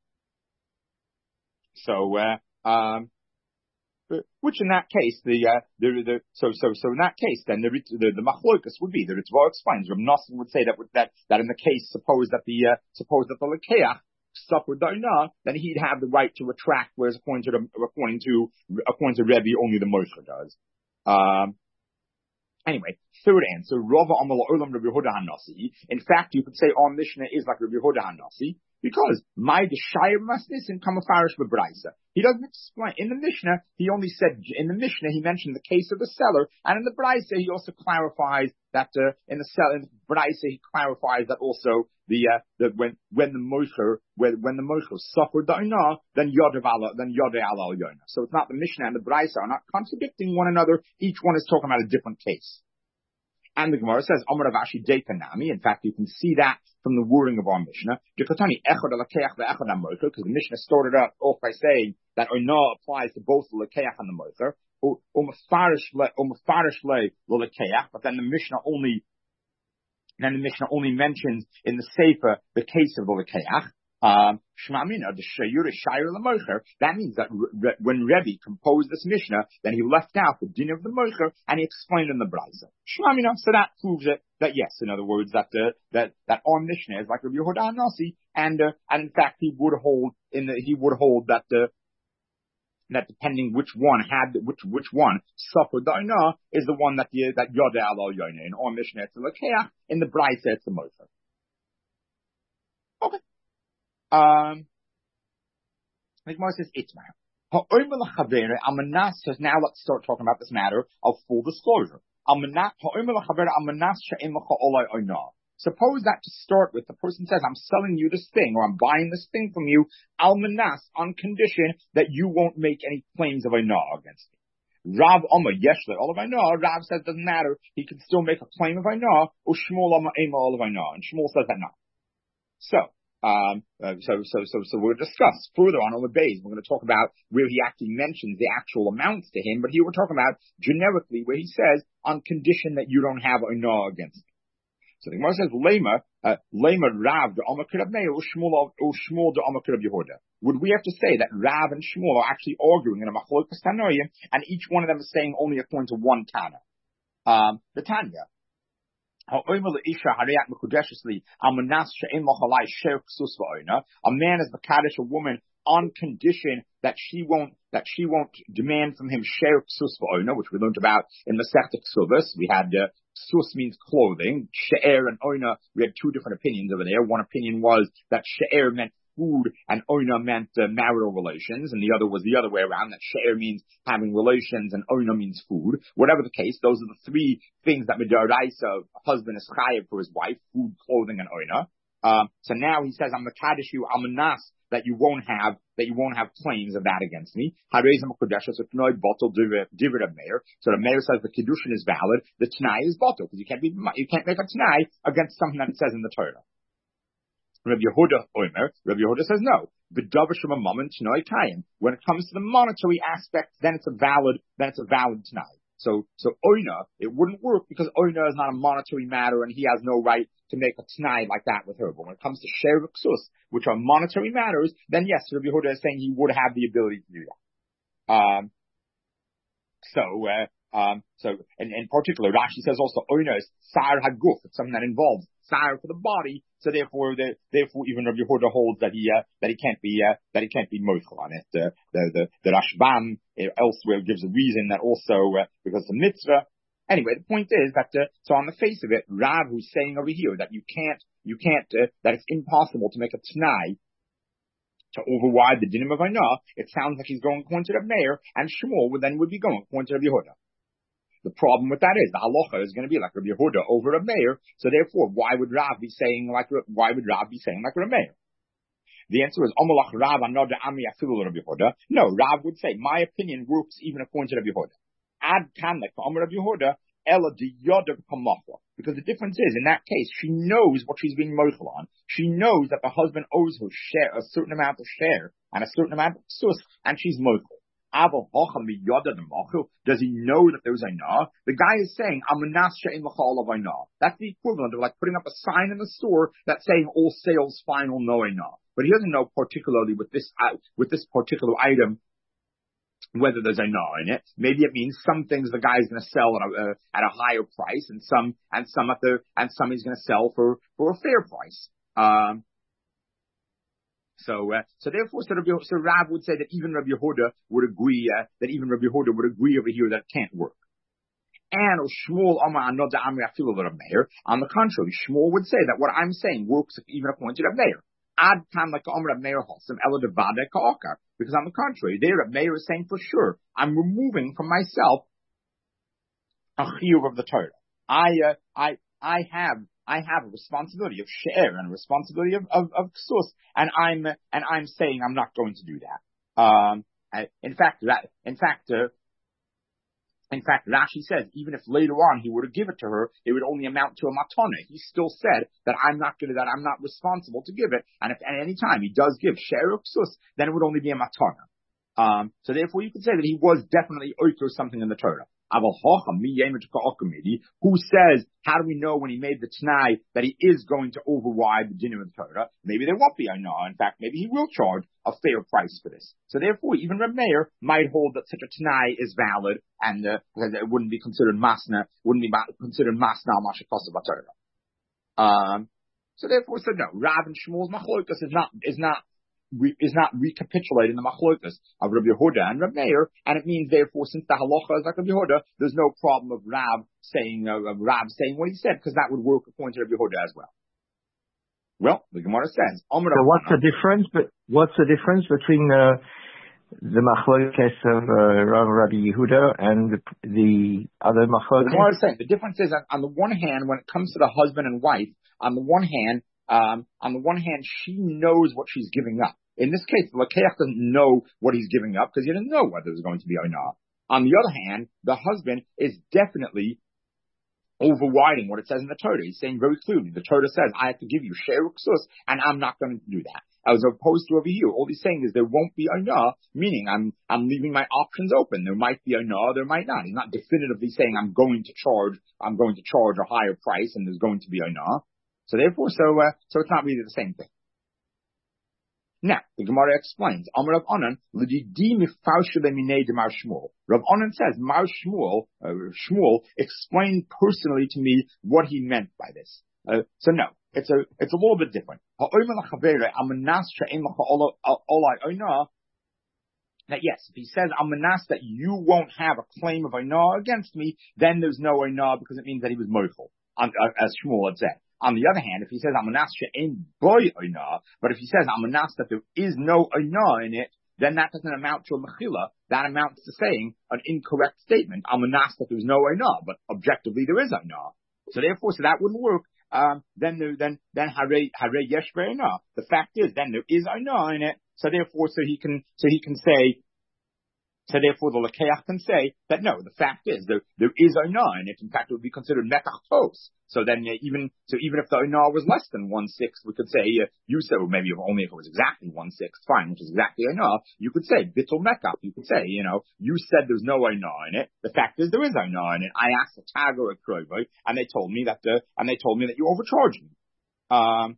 So, uh, um. Which in that case, the, uh, the, the, so, so, so in that case, then the, the, the machlokas would be, the Ritva explains, Rav Nosson would say that, that, that in the case, suppose that the, uh, suppose that the Lekeach suffered Dainah, then he'd have the right to retract, whereas according to, the, according to, according to Rebbe, only the Moshe does. Um, Anyway, third answer, Rava Amal Olam Rabbi Yehuda Hanasi. In fact, you could say our Mishnah is like Rabbi Yehuda Hanasi, because my Deshayim Masnis in Kamafarish Bebraisa. He doesn't explain. In the Mishnah, he only said, in the Mishnah, he mentioned the case of the seller, and in the Braisa, he also clarifies that, uh, in the seller, in the Braisa, he clarifies that also the, uh, that when, when the Mosher, when, when the Mosher suffered the Einah, then Yodav Allah, then Yodav Allah Yonah. So it's not the Mishnah and the Braisa are not contradicting one another. Each one is talking about a different case. And the Gemara says, Amar Rav Ashi Dekanami. In fact, you can see that from the wording of our Mishnah. Because the Mishnah started out off by saying that Einah applies to both the Lekeach and the Mocher. But then the Mishnah only, then the Mishnah only mentions in the Sefer the case of the Lekeach. Um, that means that re- when Rebbe composed this Mishnah, then he left out the din of the Mocher and he explained in the Braisa. Shmamina, so that proves it that yes, in other words, that uh, that that our Mishnah is like Rabbi Yehuda Hanasi, and uh, and in fact he would hold in the, he would hold that uh, that depending which one had which which one suffered the Einah is the one that the that Yoda Al Yonah. In our Mishnah it's the Lekeach, in the Braisa it's the Mocher. Okay. Um, like Moses says, it's now. Now let's start talking about this matter of full disclosure. Suppose that to start with, the person says, I'm selling you this thing, or I'm buying this thing from you, almanas, on condition that you won't make any claims of Einah against me. Rav Omer Yeshle all of I know. Rav says it doesn't matter. He can still make a claim of I know. Or Shmuel Omer Ema all of I know. And Shmuel says that no. So, um, uh, so, so, so, so we'll discuss further on on the base. We're going to talk about where he actually mentions the actual amounts to him, but here we're talking about generically where he says on condition that you don't have I know against me. So the Gemara says, Lema, uh, Lema Rav de Omer Reb Meir or Shmuel or Shmuel de Omer Reb Yehuda. Would we have to say that Rav and Shmuel are actually arguing in a Machlokas Tanoim, and each one of them is saying only according to one Tana? Um, the Tanya. A man is Makadish a woman on condition that she won't that she won't demand from him Sher Ksus V'Oina, which we learned about in Masechta Ksubas. We had uh, Ksus means clothing. She'er and Oina, we had two different opinions over there. One opinion was that She'er meant food and Oina meant uh, marital relations, and the other was the other way around, that She'er means having relations and Oina means food. Whatever the case, those are the three things that Midaraisa, a husband is chayav for his wife: food, clothing, and Oina. Um, so now he says, I'm the Kaddish you, I'm a nas, that you won't have, that you won't have claims of that against me. So the mayor says the Kiddushin is valid, the Tanai is bottle, because you can't be, you can't make a Tanai against something that it says in the Torah. Rabbi Yehuda Omer, Rabbi Yehuda says no. When it comes to the monetary aspect, then it's a valid, then it's a valid Tanai. So, so Oina, it wouldn't work because Oina is not a monetary matter and he has no right to make a Tanai like that with her. But when it comes to Sher Ksus, which are monetary matters, then yes, Rabbi Yehuda is saying he would have the ability to do that. Um, so, uh, um, so, in, in particular, Rashi says also Oina is Sar Haguf. It's something that involves Sar for the body. So therefore, the, therefore, even Rabbi Yehuda holds that he uh, that he can't be uh, that he can't be mochel on it. Uh, the the the Rashbam uh, elsewhere gives a reason that also uh, because it's a mitzvah. Anyway, the point is that uh, so on the face of it, Rav who's saying over here that you can't you can't uh, that it's impossible to make a t'nai to override the dinim of Ainah. It sounds like he's going according to the mayor, and Shmuel would then would be going according to Rabbi Yehuda. The problem with that is the halacha is going to be like Rabbi Yehuda over a mayor. So therefore, why would Rav be saying like why would Rav be saying like a mayor? The answer is Amalach Rav another Ami Afilu Rabbi Yehuda. No, Rav would say my opinion works even according to Rabbi Yehuda. Ad kan like Amar Rabbi Yehuda ela de yoder pamacha. Because the difference is in that case she knows what she's being mochel on. She knows that the husband owes her share a certain amount of share and a certain amount of sus, and she's mochel. Does he know that there's Ainah? The guy is saying, that's the equivalent of like putting up a sign in the store that's saying all sales final, no Ainah. But he doesn't know particularly with this, uh, with this particular item, whether there's Ainah in it. Maybe it means some things the guy is going to sell at a, uh, at a higher price and some, and some at the, and some he's going to sell for, for a fair price. Um, So, uh, so therefore, so, Rabbi, so Rav would say that even Rabbi Yehuda would agree, uh, that even Rabbi Yehuda would agree over here that it can't work. And Shmuel Amar Anoda Amri Afilu Rabbi Meir. On the contrary, Shmuel would say that what I'm saying works even according to Rabbi Meir. Ad Tam like Amr Rabbi Meir Halsim Ela Devade Ka'akar. Because on the contrary, there Rabbi Meir is saying for sure, I'm removing from myself a chiyuv of the Torah. I, uh, I, I have. I have a responsibility of share and a responsibility of, of, of ksus, and I'm, and I'm saying I'm not going to do that. Um, I, in fact, in fact, uh, in fact, Rashi says, even if later on he were to give it to her, it would only amount to a matana. He still said that I'm not going to, that I'm not responsible to give it, and if at any time he does give share of ksus, then it would only be a matana. Um, so therefore you could say that he was definitely oiter something in the Torah. Who says, how do we know when he made the Tanai that he is going to override the dinim of the Torah? Maybe there won't be Ainah. In fact, maybe he will charge a fair price for this. So therefore, even Reb Meir might hold that such a Tanai is valid and uh, it wouldn't be considered masna, wouldn't be considered masna al mashikosav Torah. Um, so therefore, so no, Rav and Shmuel's machlokas is not, is not, Re, is not recapitulating the machlokas of Rabbi Yehuda and Rabbi Meir, and it means therefore, since the halacha is like Rabbi Yehuda, there's no problem of Rav saying uh, of Rav saying what he said, because that would work according to Rabbi Yehuda as well. Well, the Gemara says. So what's the difference? But what's the difference between uh, the machlokas of uh, Rav Rabbi Yehuda and the, the other machlokas? The Gemara is saying the difference is on the one hand, when it comes to the husband and wife, on the one hand. Um, on the one hand, she knows what she's giving up. In this case, the Lakeach doesn't know what he's giving up because he doesn't know whether there's going to be Ainah. On the other hand, the husband is definitely overriding what it says in the Torah. He's saying very clearly, the Torah says, I have to give you share ksus, and I'm not going to do that. As opposed to over here, all he's saying is there won't be Ainah, meaning I'm I'm leaving my options open. There might be Ainah, there might not. He's not definitively saying I'm going to charge, I'm going to charge a higher price, and there's going to be Ainah. So therefore, so uh, so it's not really the same thing. Now, the Gemara explains, Amar Rav Anan, l'didi mifaushel minei de Mar Shmuel. Rav Anan says, Mar Shmuel, uh, Shmuel explained personally to me what he meant by this. Uh, so no, it's a, it's a little bit different. That yes, if he says, Amanas, that you won't have a claim of Ainah against me, then there's no Ainah because it means that he was moichel, uh, as Shmuel had said. On the other hand, if he says Amanas she'ein boy Ainah, but if he says Amanas that there is no Ainah in it, then that doesn't amount to a mechila. That amounts to saying an incorrect statement. Amanas that there's no Ainah, but objectively there is Ainah. So therefore, so that wouldn't work. Um, then there, then then hare hare yesh ve'Ainah. The fact is, then there is Ainah in it. So therefore, so he can so he can say. So therefore, the Lekeach can say that no, the fact is there there is Ainah in it. In fact, it would be considered Mekach Tos. So then uh, even so, even if the Ainah was less than one sixth, we could say uh, you said well, maybe if only if it was exactly one sixth, fine, which is exactly Ainah. You could say Bittul Mekach. You could say you know you said there's no Ainah in it. The fact is there is Ainah in it. I asked the Tagar at Kroivoi, and they told me that the and they told me that you overcharged me. Um.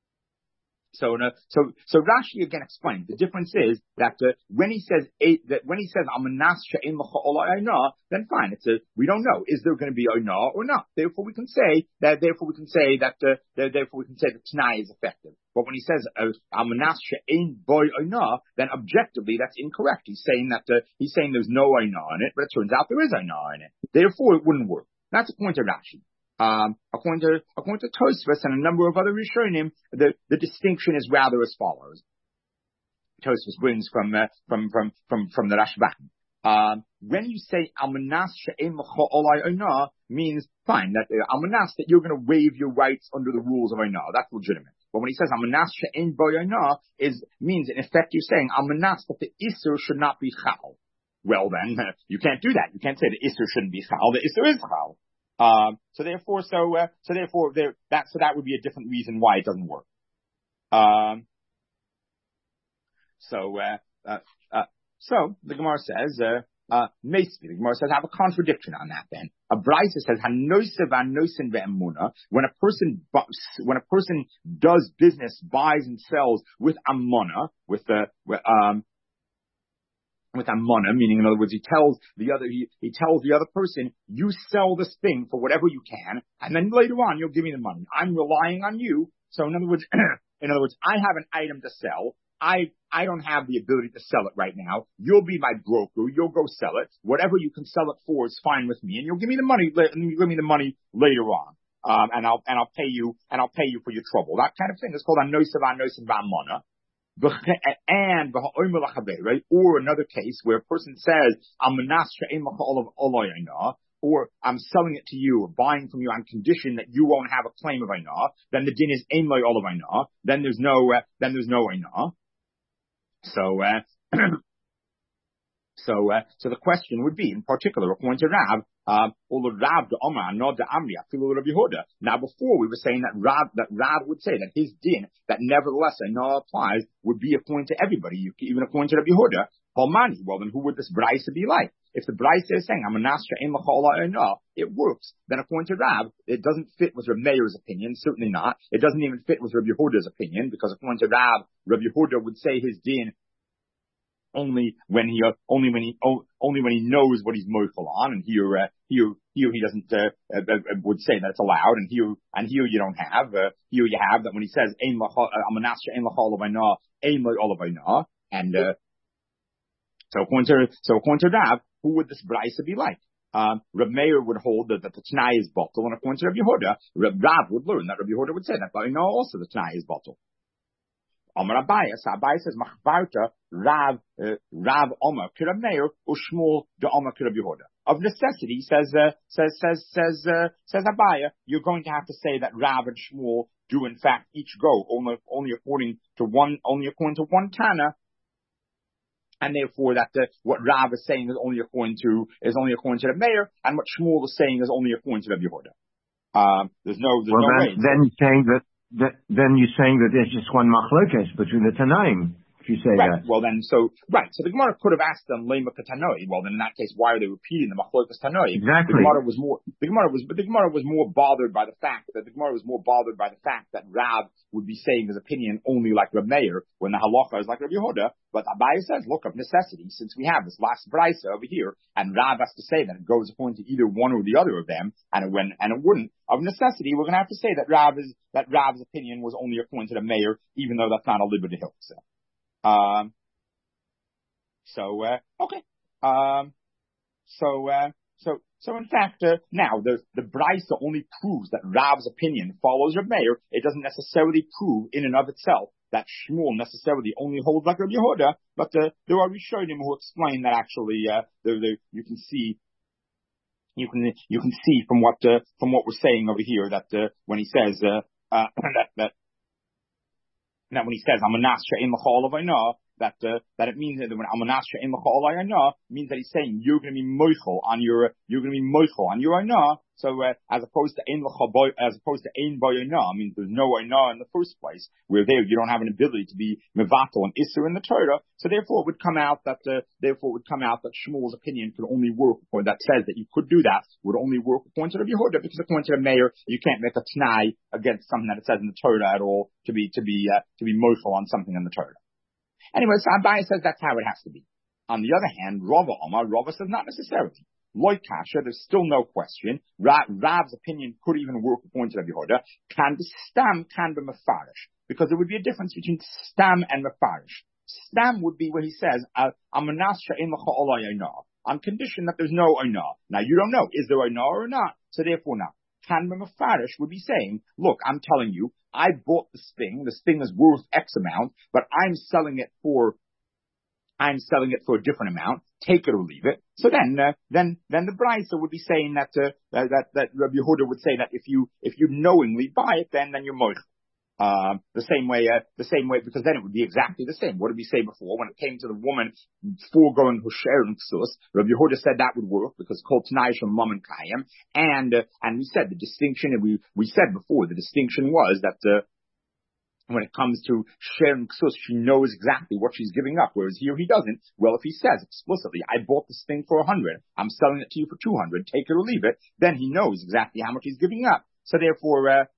So, uh, so, so Rashi again explains the difference is that uh, when he says eight, that when he says Amanas she'ein l'cha ola Ainah, then fine. It's a we don't know is there going to be Ainah or not. Therefore, we can say that. Therefore, we can say that. Uh, therefore, we can say that Tanai is effective. But when he says Amanas she'ein boy Ainah, then objectively that's incorrect. He's saying that uh, he's saying there's no Ainah in it, but it turns out there is Ainah in it. Therefore, it wouldn't work. That's the point of Rashi. Um, according to, according to Tosfos and a number of other Rishonim, the, the distinction is rather as follows. Tosfos brings from, uh, from, from, from, from the Rashbam. Um, when you say Almanas she'ein l'cha olai Ainah, means fine, that, uh, Almanas, that you're gonna waive your rights under the rules of Ainah. That's legitimate. But when he says Almanas she'ein bo Ainah, is, means in effect you're saying Almanas that the Isser should not be Chal. Well then, uh, you can't do that. You can't say the Isser shouldn't be Chal. The Isser is Chal. Um, so therefore, so, uh, so therefore, there, that, so that would be a different reason why it doesn't work. Um, so, uh, uh, uh, so the Gemara says, uh, uh, the Gemara says, I have a contradiction on that then. A Brisa says, Hanoisev anoisen ve'emuna, when a person, when a person does business, buys and sells with amuna, with the, um, with amana, meaning in other words, he tells the other, he, he tells the other person, you sell this thing for whatever you can, and then later on you'll give me the money. I'm relying on you. So in other words, in other words, I have an item to sell. I, I don't have the ability to sell it right now. You'll be my broker. You'll go sell it. Whatever you can sell it for is fine with me, and you'll give me the money, and you give me the money later on. Um, and I'll, and I'll pay you, and I'll pay you for your trouble. That kind of thing is called anoisav anoisav amana. And right, or another case where a person says, or I'm selling it to you, or buying from you on condition that you won't have a claim of Ainah, then the din is ein loy olav Ainah, then there's no, uh, then there's no Ainah. So, uh, so, uh, so the question would be, in particular, according to Rav, um, Rav de Omar, not the Amria, Rabbi Yehuda. Now, before we were saying that Rav, that Rav would say that his din, that nevertheless Ainah applies, would be according to everybody, even according to Rabbi Yehuda. Palmani, well then who would this Braisa be like? If the Braisa is saying, Amanas she'ein l'cha olai Ainah, it works. Then according to Rav, it doesn't fit with Rabbi Meir's opinion, certainly not. It doesn't even fit with Rabbi Yehuda's opinion, because according to Rav, Rabbi Yehuda would say his din only when he, uh, only when he, oh, only when he knows what he's moichel on, and here, uh, here, here he doesn't, uh, uh, uh, would say that it's allowed, and here, and here you don't have, uh, here you have that when he says, ein l'cha, amanas she'ein l'cha olav Ainah, ein lo olav Ainah, and, uh, so according to, so according to Rav, who would this Braisa be like? Um, Reb Meir would hold that, that the Tanai is bottle, and according to Rabbi Yehuda, Rav would learn that Rabbi Yehuda would say that, but I know also the Tanai is bottle. Amar Abaye, so Abaye says, Machvarta, Rav, uh, Rav Omar, Kirab Meir, Ushmul, de Omar, Kirab Yehuda. Of necessity, says, uh, says, says, says, uh, says Abaye, you're going to have to say that Rav and Shmuel do in fact each go, only, only according to one, only according to one Tana, And therefore, that the, what Rav is saying is only according to is only according to the mayor, and what Shmuel is saying is only according to the Yehuda. Um, there's no, there's well, no then, way. Then you're saying that, that then you're saying that there's just one machlokes between the Tanaim. If you say right. that. Well, then, so right. So the Gemara could have asked them Lema Katanoi. Well, then in that case, why are they repeating the machlokes Tanoi? Exactly. The Gemara was more. The Gemara was, but the Gemara was more bothered by the fact that the Gemara was more bothered by the fact that Rav would be saying his opinion only like Reb Meir when the halacha is like Reb Yehuda. But Abaye says, look, of necessity, since we have this last brisa over here, and Rav has to say that it goes according to either one or the other of them, and it when and it wouldn't. Of necessity, we're going to have to say that Rav is that Rav's opinion was only according to the Meir, even though that's not a liberty hill. Um. So, uh, okay. Um, so, uh, so, so in fact, uh, now the, the Brisa only proves that Rav's opinion follows Reb Meir. It doesn't necessarily prove in and of itself that Shmuel necessarily only holds like Reb Yehuda, but, uh, there are Rishonim who explain that actually, uh, there, there, you can see, you can, you can see from what, uh, from what we're saying over here that, uh, when he says, uh, uh, that, that, that when he says, I'm a nasra in l'chol of Ainah, that uh, that it means that when Amanasha in l'chol Ainah means that he's saying you're going to be moichel on your you're going to be moichel on your Ainah. So uh, as opposed to ein l'chol as opposed to ein by Ainah means there's no Ainah in the first place. Where there you don't have an ability to be mevatel and isser in the Torah. So therefore it would come out that uh, therefore it would come out that Shmuel's opinion could only work, or that says that you could do that would only work according to the Yehuda, because according to the mayor you can't make a t'nai against something that it says in the Torah at all to be to be uh, to be moichel on something in the Torah. Anyway, so Abaye says that's how it has to be. On the other hand, Rava Omar, Rava says not necessarily. Loy Kasha, there's still no question. Ra- Rav's opinion could even work according to the Yehuda. Can be stam, can be mefarish. Because there would be a difference between stam and mefarish. Stam would be where he says, Amanasha in l'cha'ol Ainah, on condition that there's no Ainah. Now you don't know, is there Ainah or not? So therefore not. Can be mefarish would be saying, look, I'm telling you, I bought this thing, this thing is worth X amount, but I'm selling it for, I'm selling it for a different amount, take it or leave it. So then, uh, then, then the Brisa would be saying that, uh, that, that Rabbi Yehuda would say that if you, if you knowingly buy it, then, then you're moich. Um, the same way, uh, the same way, because then it would be exactly the same. What did we say before? When it came to the woman foregoing Husher and Ksus, Rabbi Yehuda said that would work because called Tanai from Mom and Kayim. And, uh, and we said the distinction, and we, we said before, the distinction was that, uh, when it comes to Sher and Ksus, she knows exactly what she's giving up, whereas here he doesn't. Well, if he says explicitly, I bought this thing for a hundred, I'm selling it to you for two hundred, take it or leave it, then he knows exactly how much he's giving up. So therefore, uh,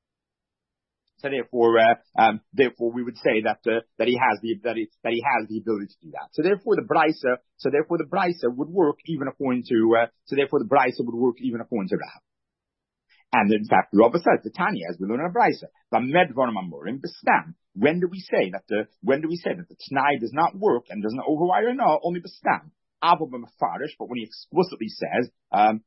So therefore, uh, um, therefore, we would say that uh, that he has the that he that he has the ability to do that. So therefore, the brisa, so therefore, the brisa would work even according to. Uh, so therefore, the brisa would work even according to Rav. And in fact, Rava says the Tanya, as we learn in the brisa, the medvarim amurim bestam. When do we say that the when do we say that the t'nai does not work and doesn't override or no? Only bestam. Avo b'mefarish, but when he explicitly says. Um,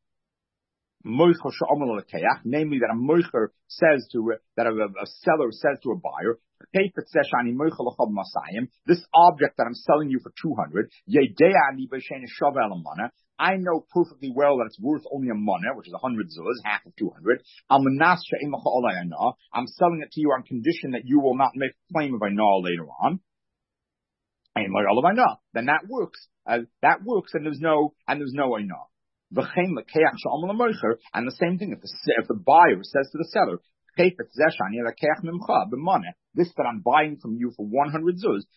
namely that a moicher says to uh, that a, a seller says to a buyer, this object that I'm selling you for two hundred, I know perfectly well that it's worth only a mana, which is a hundred zuz, half of two hundred. I'm selling it to you on condition that you will not make a claim of Ainah later on. Then that works. Uh, that works, and there's no and there's no Ainah. And the same thing if the, if the buyer says to the seller, this that I'm buying from you for one hundred zuz,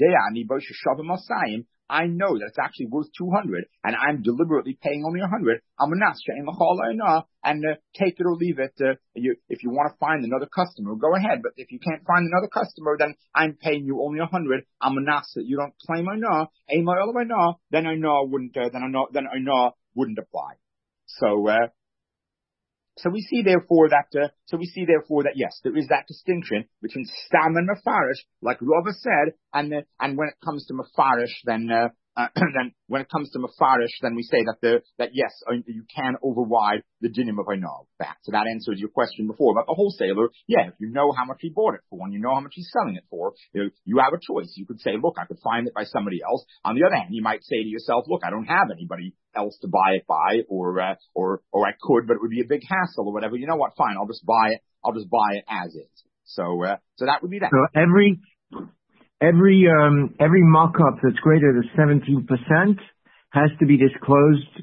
I know that it's actually worth two hundred, and I'm deliberately paying only one hundred. And uh, take it or leave it. Uh, you, if you want to find another customer, go ahead. But if you can't find another customer, then I'm paying you only one hundred. You don't claim I know. Then I know wouldn't. Uh, then I know. Then I know wouldn't apply. So. Uh, So we see therefore that, uh, so we see therefore that yes, there is that distinction between stam and mefarish, like Rava said, and, uh, and when it comes to mefarish, then, uh, uh, then when it comes to mefarish, then we say that the, that yes, you can override the dinim of Ainah. That. So that answers your question before about the wholesaler. Yeah, if you know how much he bought it for and you know how much he's selling it for, you know, you have a choice. You could say, look, I could find it by somebody else. On the other hand, you might say to yourself, look, I don't have anybody else to buy it by, or, uh, or, or I could, but it would be a big hassle or whatever. You know what? Fine. I'll just buy it. I'll just buy it as is. So, uh, so that would be that. So every, every um, every markup that's greater than seventeen percent has to be disclosed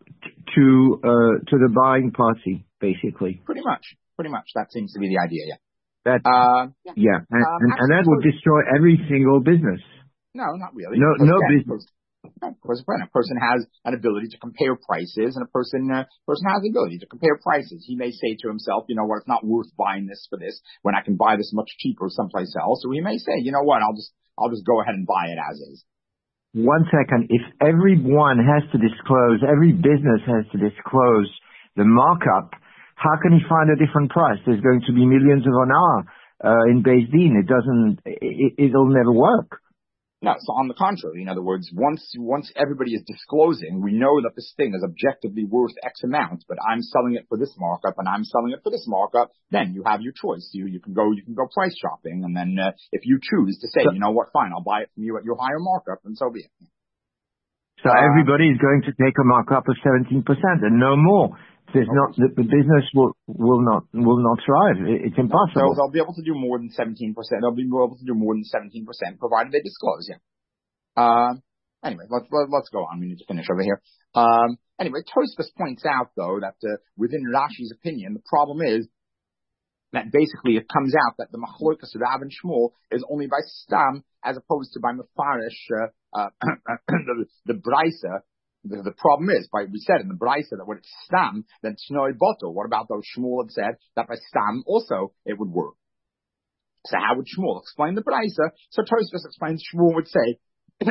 to uh, to the buying party, basically. Pretty much, pretty much. That seems to be the idea. Yeah. That uh, yeah, yeah, and, um, and, and that would destroy every single business. No, not really. No, because, no again, business. Of course, when a person has an ability to compare prices, and a person uh, person has the ability to compare prices, he may say to himself, you know what, it's not worth buying this for this when I can buy this much cheaper someplace else. Or he may say, you know what, I'll just I'll just go ahead and buy it as is. One second. If everyone has to disclose, every business has to disclose the markup, how can he find a different price? There's going to be millions of an hour uh, in Beis Din. It doesn't. It, it'll never work. No, so on the contrary, in other words, once once everybody is disclosing, we know that this thing is objectively worth X amount, but I'm selling it for this markup and I'm selling it for this markup, then you have your choice. You you can go you can go price shopping, and then uh, if you choose to say, so, you know what, fine, I'll buy it from you at your higher markup, and so be it. So uh, everybody is going to take a markup of seventeen percent and no more. There's not the, the business will will not will not thrive. It's impossible. So they'll be able to do more than seventeen percent. They'll be able to do more than seventeen percent, provided they disclose. Yeah. Um. Anyway, let's let, let's go on. We need to finish over here. Um. Anyway, Tosfos points out though that uh, within Rashi's opinion, the problem is that basically it comes out that the machlokas of Rav and Shmuel is only by stam as opposed to by mefarish uh, uh, the, the brisa. The, the problem is, by we said in the brisa that when it's stam, then shnoi boto. What about those Shmuel had said that by stam also it would work? So how would Shmuel explain the brisa? So Tosfos explains Shmuel would say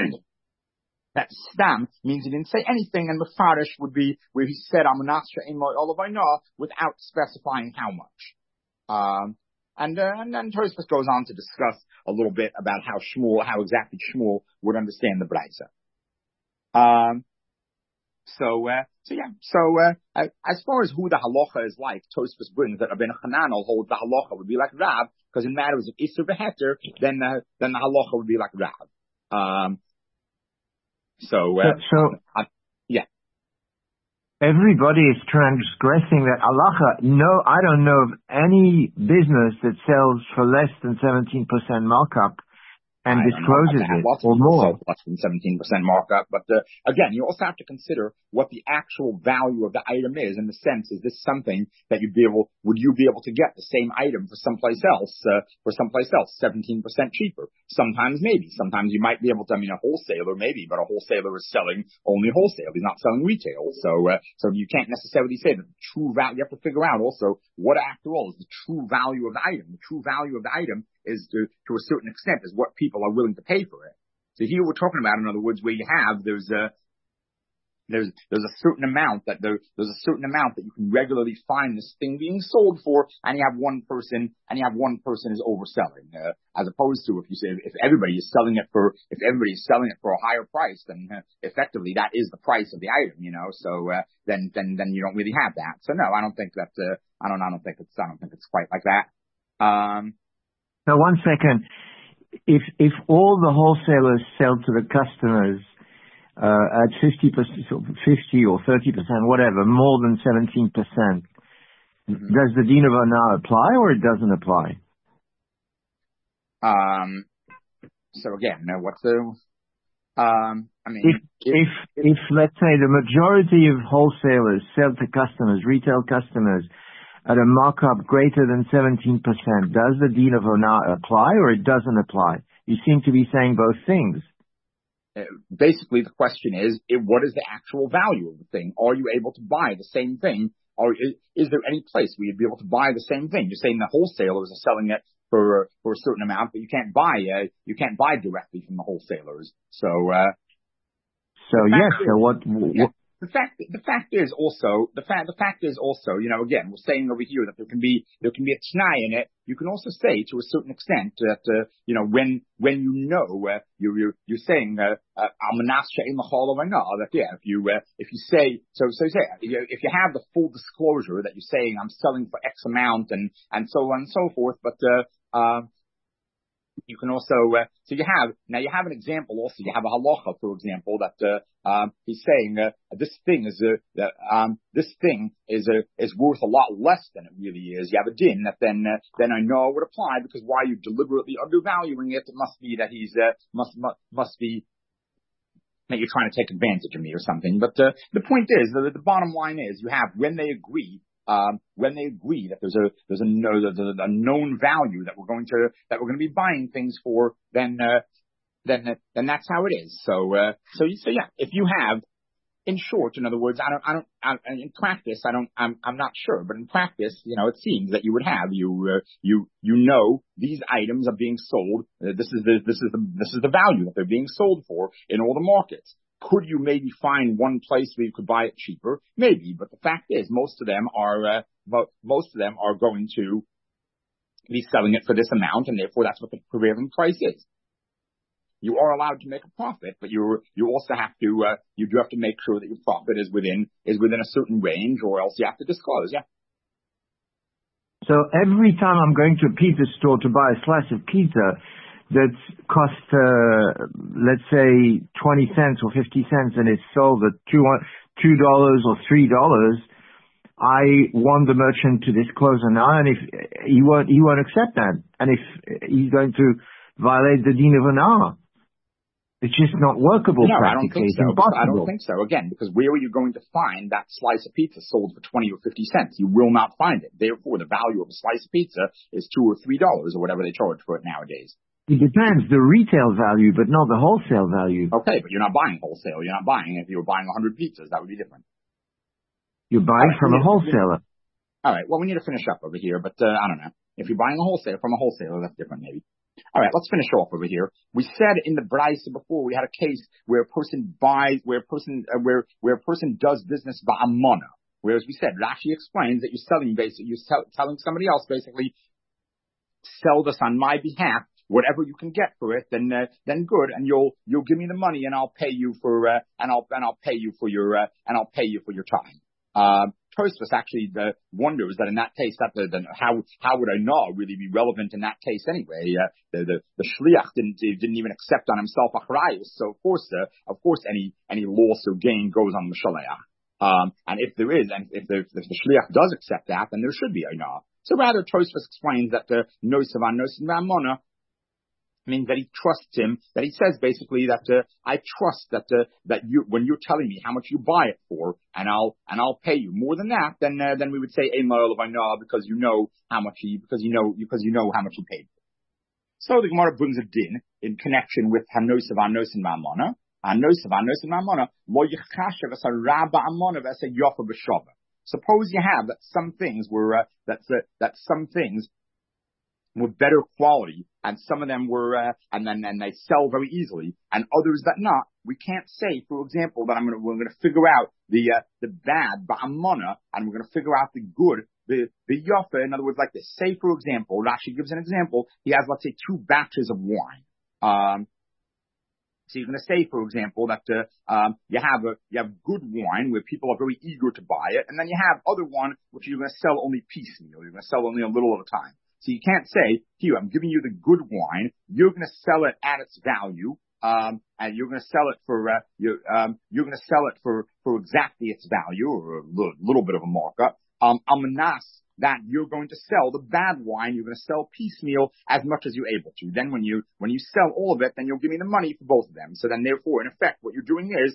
that stam means he didn't say anything, and mefarish would be where he said amanasha in loy olavayna without specifying how much. Um, and uh, and then Tosfos goes on to discuss a little bit about how Shmuel, how exactly Shmuel would understand the brisa. Um. So, uh, so yeah, so, uh, as far as who the halacha is like, Tosfos brings that Rabbeinu Hananel holds the halacha would be like Rav, because in matters of Isser v'Heter, then, uh, then the halacha would be like Rav. Um, so, uh, so, uh, yeah. Everybody is transgressing that halacha. No, I don't know of any business that sells for less than seventeen percent markup and discloses it, or more. Less than seventeen percent markup. But uh, again, you also have to consider what the actual value of the item is, in the sense, is this something that you'd be able, would you be able to get the same item for someplace else, uh, for someplace else, seventeen percent cheaper? Sometimes maybe. Sometimes you might be able to, I mean, a wholesaler maybe, but a wholesaler is selling only wholesale. He's not selling retail. So, uh, so you can't necessarily say that the true value, you have to figure out also what, after all, is the true value of the item. The true value of the item is to, to a certain extent, is what people are willing to pay for it. So here we're talking about, in other words, where you have, there's a, there's, there's a certain amount that there, there's a certain amount that you can regularly find this thing being sold for, and you have one person, and you have one person is overselling, uh, as opposed to if you say, if everybody is selling it for, if everybody is selling it for a higher price, then uh, effectively that is the price of the item, you know, so, uh, then, then, then you don't really have that. So no, I don't think that, uh, I don't, I don't think it's, I don't think it's quite like that. Um, Now, one second. If if all the wholesalers sell to the customers uh, at fifty percent, fifty or thirty percent, whatever, more than seventeen percent, mm-hmm. does the Din of Honor apply, or it doesn't apply? Um. So again, now what's the? Um. I mean, if if if, if let's say the majority of wholesalers sell to customers, retail customers, at a markup greater than seventeen percent, does the Din of Honor apply, or it doesn't apply? You seem to be saying both things. Uh, basically, the question is, it, what is the actual value of the thing? Are you able to buy the same thing? Or is, is there any place where you'd be able to buy the same thing? You're saying the wholesalers are selling it for for a certain amount, but you can't buy uh, you can't buy directly from the wholesalers. So, uh, so yes. So what? Yeah. what The fact, the fact is also, the fact, the fact is also, you know, again, we're saying over here that there can be, there can be a t'nai in it. You can also say to a certain extent that, uh, you know, when, when you know, uh, you, you, you're saying, uh, uh, that, yeah, if you, uh, if you say, so, so say, if you have the full disclosure that you're saying I'm selling for X amount and, and so on and so forth, but, uh, uh, You can also, uh, so you have, now you have an example also, you have a halacha, for example, that, uh, um, he's saying, uh, this thing is, uh, um, this thing is, uh, is worth a lot less than it really is. You have a din that then, uh, then I know would apply, because why are you deliberately undervaluing it? It must be that he's, uh, must, must, must be that you're trying to take advantage of me or something. But, uh, the point is, the, the bottom line is, you have, when they agree, Um, when they agree that there's a there's a, no, there's a, a known value that we're going to that we're going to be buying things for, then uh, then then that's how it is. So uh, so so yeah, if you have, in short, in other words, I don't I don't I, in practice I don't I'm I'm not sure, but in practice, you know, it seems that you would have you uh, you you know these items are being sold. Uh, this is the this is the this is the value that they're being sold for in all the markets. Could you maybe find one place where you could buy it cheaper? Maybe, but the fact is, most of them are, uh, most of them are going to be selling it for this amount, and therefore that's what the prevailing price is. You are allowed to make a profit, but you you also have to, uh, you do have to make sure that your profit is within is within a certain range, or else you have to disclose. Yeah. So every time I'm going to a pizza store to buy a slice of pizza that costs, uh, let's say twenty cents or fifty cents and it's sold at two, two dollars or three dollars, I want the merchant to disclose an hour, and if he won't, he won't accept that. And if he's going to violate the din of an hour, it's just not workable. No, I don't think so. I don't impossible. think so. Again, because where are you going to find that slice of pizza sold for twenty or fifty cents? You will not find it. Therefore, the value of a slice of pizza is two or three dollars or whatever they charge for it nowadays. It depends, the retail value, but not the wholesale value. Okay, but you're not buying wholesale. You're not buying, if you were buying one hundred pizzas, that would be different. You're buying right, from a wholesaler. All right, well, we need to finish up over here, but uh, I don't know. If you're buying a wholesale from a wholesaler, that's different maybe. All right, let's finish off over here. We said in the Braisa before, we had a case where a person buys, where a person, uh, where, where a person does business ba'amana. Whereas we said, Rashi explains that you're selling basically, you're sell, telling somebody else basically, sell this on my behalf. Whatever you can get for it, then uh, then good, and you'll you'll give me the money, and I'll pay you for uh, and I'll and I'll pay you for your uh, and I'll pay you for your time. Uh, Tosfos actually uh, wonders that in that case, that the, the how how would a no really be relevant in that case anyway? Uh, the the the shliach didn't didn't even accept on himself achrayus, so of course uh, of course any any loss or gain goes on the shliach. Um, and if there is, and if the, if the shliach does accept that, then there should be a no. So rather, Tosfos explains that the nosav on nosav ma'amona means that he trusts him, that he says basically that uh, I trust that uh, that you, when you're telling me how much you buy it for, and I'll and I'll pay you more than that, then uh, then we would say ein ma'ol v'no, because you know how much he because you know because you know how much he paid. So the Gemara brings a din in connection with hanosav hanosin ma'amona, hanosav hanosin ma'amona lo yichashav as a rabba amona as a yofa b'shava. Suppose you have that some things were uh, that uh, that some things were better quality, and some of them were, uh, and then and they sell very easily, and others that not. We can't say, for example, that I'm gonna we're gonna figure out the uh, the bad ba'amona, and we're gonna figure out the good, the the yafa. In other words, like this. Say, for example, Rashi gives an example. He has, let's say, two batches of wine. Um, so you're gonna say, for example, that uh, um, you have a you have good wine where people are very eager to buy it, and then you have other one which you're gonna sell only piecemeal. You're gonna sell only a little at a time. So you can't say, here, I'm giving you the good wine, you're going to sell it at its value, um, and you're going to sell it for, uh, you're, um, you're going to sell it for, for exactly its value, or a little, little bit of a markup. Um, amanas, that you're going to sell the bad wine, you're going to sell piecemeal as much as you're able to. Then when you, when you sell all of it, then you'll give me the money for both of them. So then therefore, in effect, what you're doing is,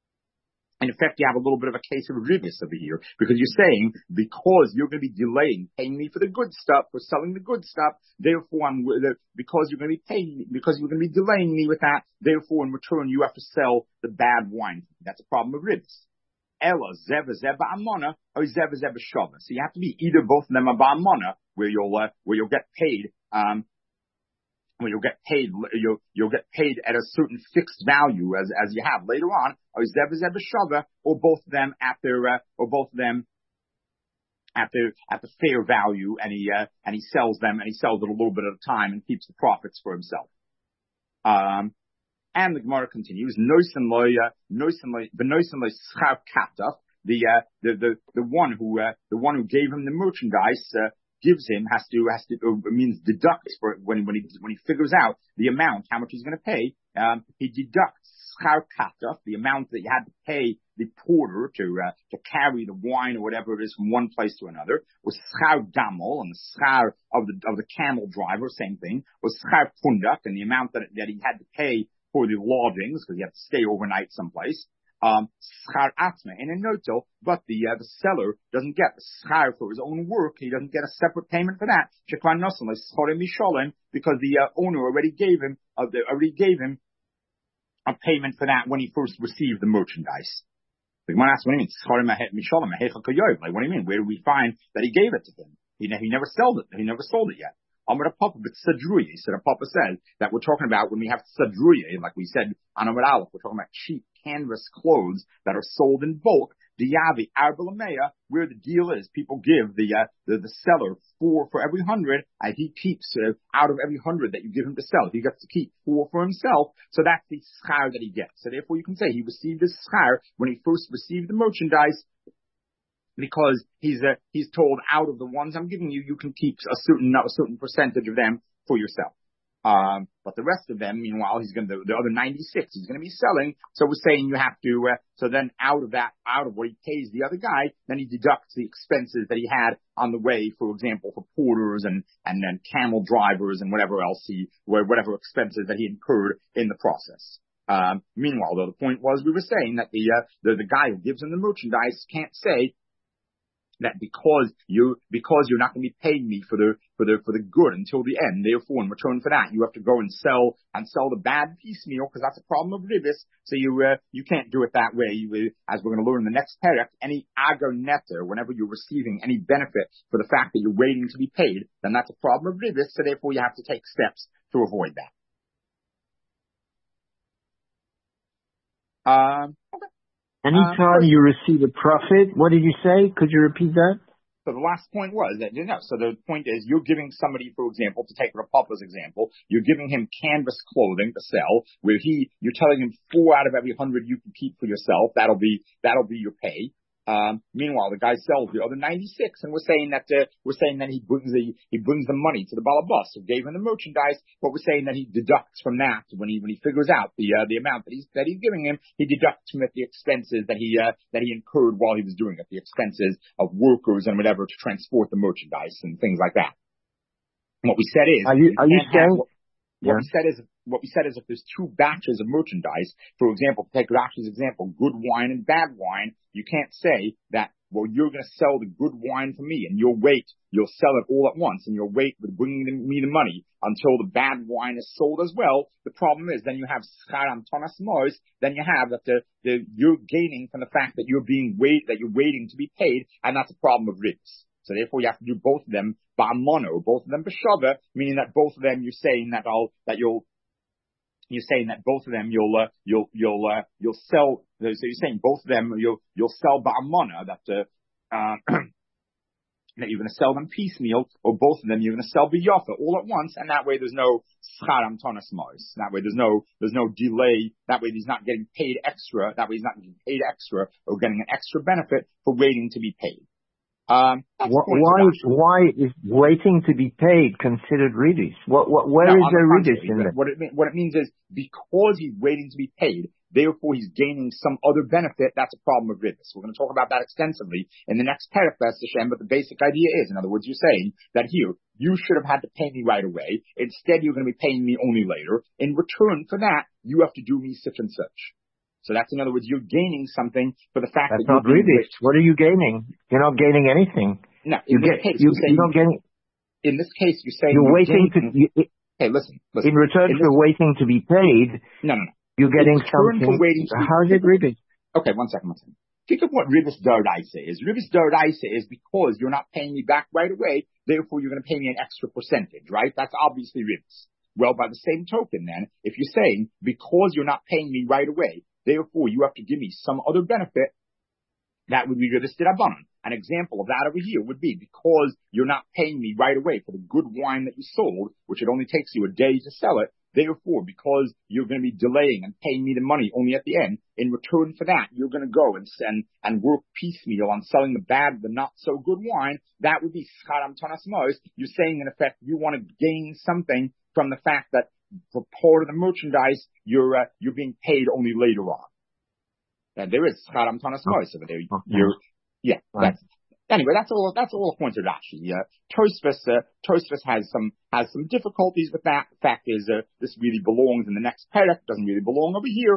in effect, you have a little bit of a case of ribis over here, because you're saying, because you're going to be delaying paying me for the good stuff, for selling the good stuff, therefore, I'm, because you're going to be paying, because you're going to be delaying me with that, therefore, in return, you have to sell the bad wine. That's a problem of ribis. Ella, zeva, zeba, amona, or zeva, zeba, shava. So you have to be either both of them are ba'amona, where you'll, uh, where you'll get paid, um, Well, you'll get paid, you'll, you'll get paid at a certain fixed value as, as you have later on, or Zev Zev Shava, or both of them at their, uh, or both of them at the, at the fair value, and he, uh, and he sells them, and he sells it a little bit at a time and keeps the profits for himself. Um, and the Gemara continues, Noisen loya, Noisen loya, the Noisen loya schav kataf, the, uh, the, the, the one who, uh, the one who gave him the merchandise, uh, gives him has to, has to, uh, means deducts for when, when he, when he figures out the amount, how much he's going to pay, um, he deducts schar kataf, the amount that you had to pay the porter to, uh, to carry the wine or whatever it is from one place to another, was schar damol, and the schar of the, of the camel driver, same thing, was schar pundak, and the amount that, that he had to pay for the lodgings, because he had to stay overnight someplace. Um, schar atma in a notel, but the uh, the seller doesn't get the schar for his own work. He doesn't get a separate payment for that. Shekvan nosan l'schore misholim, because the uh, owner already gave him uh, the, already gave him a payment for that when he first received the merchandise. The Gemara asks, what do you mean? Schore misholim, like, what do you mean? Where do we find that he gave it to him? He, he never sold it. He never sold it yet. Amar Papa, but Sadruya. So the Papa says that we're talking about when we have Sadruya, like we said on Amar Aleph, we're talking about cheap canvas clothes that are sold in bulk. Diyavi Arbalameya, where the deal is, people give the uh, the, the seller four for every hundred, and he keeps uh, out of every hundred that you give him to sell, he gets to keep four for himself. So that's the schar that he gets. So therefore, you can say he received his schar when he first received the merchandise, because he's uh, he's told, out of the ones I'm giving you, you can keep a certain a certain percentage of them for yourself. Um, but the rest of them, meanwhile, he's going to, the other ninety-six, he's going to be selling. So we're saying you have to, uh, so then out of that, out of what he pays the other guy, then he deducts the expenses that he had on the way, for example, for porters and, and then camel drivers and whatever else he, whatever expenses that he incurred in the process. Um, meanwhile, though, the point was, we were saying that the, uh, the, the guy who gives him the merchandise can't say that because you, because you're not going to be paying me for the, for the, for the good until the end, therefore in return for that, you have to go and sell, and sell the bad piecemeal, because that's a problem of ribis. So you, uh, you can't do it that way. You, as we're going to learn in the next paragraph, any agar netter, whenever you're receiving any benefit for the fact that you're waiting to be paid, then that's a problem of ribis. So therefore you have to take steps to avoid that. Um, okay. Anytime um, you receive a profit, what did you say? Could you repeat that? So the last point was that, you know, so the point is you're giving somebody, for example, to take Rapapa's example, you're giving him canvas clothing to sell, where he, you're telling him four out of every hundred you can keep for yourself. That'll be, that'll be your pay. Um, meanwhile, the guy sells the other ninety-six, and we're saying that, uh, we're saying that he brings the, he brings the money to the balabas who gave him the merchandise, but we're saying that he deducts from that when he, when he figures out the, uh, the amount that he's, that he's giving him, he deducts from it the expenses that he, uh, that he incurred while he was doing it, the expenses of workers and whatever to transport the merchandise and things like that. And what we said is, are you, are you saying, have, what yeah. we said is, what we said is if there's two batches of merchandise, for example, take Rashi's example, good wine and bad wine, you can't say that, well, you're going to sell the good wine for me and you'll wait, you'll sell it all at once and you'll wait with bringing me the money until the bad wine is sold as well. The problem is then you have scharam tonas mois, then you have that the, the, you're gaining from the fact that you're being wait, that you're waiting to be paid, and that's a problem of ribs. So therefore you have to do both of them ba'amono, both of them b'shava, meaning that both of them you're saying that I'll, that you'll, You're saying that both of them you'll uh, you'll you'll uh, you'll sell. So you're saying both of them you'll you'll sell ba'amona, that uh, uh, that you're going to sell them piecemeal, or both of them you're going to sell biyafa all at once, and that way there's no scharam tonas mois. That way there's no there's no delay. That way he's not getting paid extra. That way he's not getting paid extra or getting an extra benefit for waiting to be paid. Um, why why is waiting to be paid considered ridis? What what where no, is there ridis in that? What it what it means is because he's waiting to be paid, therefore he's gaining some other benefit. That's a problem of ridis. We're going to talk about that extensively in the next paragraph, Hashem. But the basic idea is, in other words, you're saying that here you should have had to pay me right away. Instead, you're going to be paying me only later. In return for that, you have to do me such and such. So that's, in other words, you're gaining something for the fact that's that you're not really. What are you gaining? You're not gaining anything. No, you in this get, case, you, you're, saying, you're not getting. In this case, you're saying you're, you're waiting gaining, to. You, hey, listen, listen. In return in for this, waiting to be paid, no, no, no. You're getting in return something. For waiting to how be, is it really? Okay, one second, one second. Think of what ribis d'oraisa is. Ribis d'oraisa is because you're not paying me back right away, therefore you're going to pay me an extra percentage, right? That's obviously ribis. Well, by the same token, then, if you're saying because you're not paying me right away, therefore, you have to give me some other benefit, that would be ribis d'rabanan. An example of that over here would be because you're not paying me right away for the good wine that you sold, which it only takes you a day to sell it, Therefore, because you're going to be delaying and paying me the money only at the end, in return for that, you're going to go and and, and work piecemeal on selling the bad, the not so good wine. That would be schar hamtanas ma'os. You're saying, in effect, you want to gain something from the fact that for part of the merchandise, you're uh, you're being paid only later on. And there is schar hamtanas ma'os over there. You're, yeah, that's. Anyway, that's all. That's all according to Rashi. Uh, Tosfos, uh, Tosfos has some has some difficulties with that. The fact is, uh, this really belongs in the next parak. Doesn't really belong over here.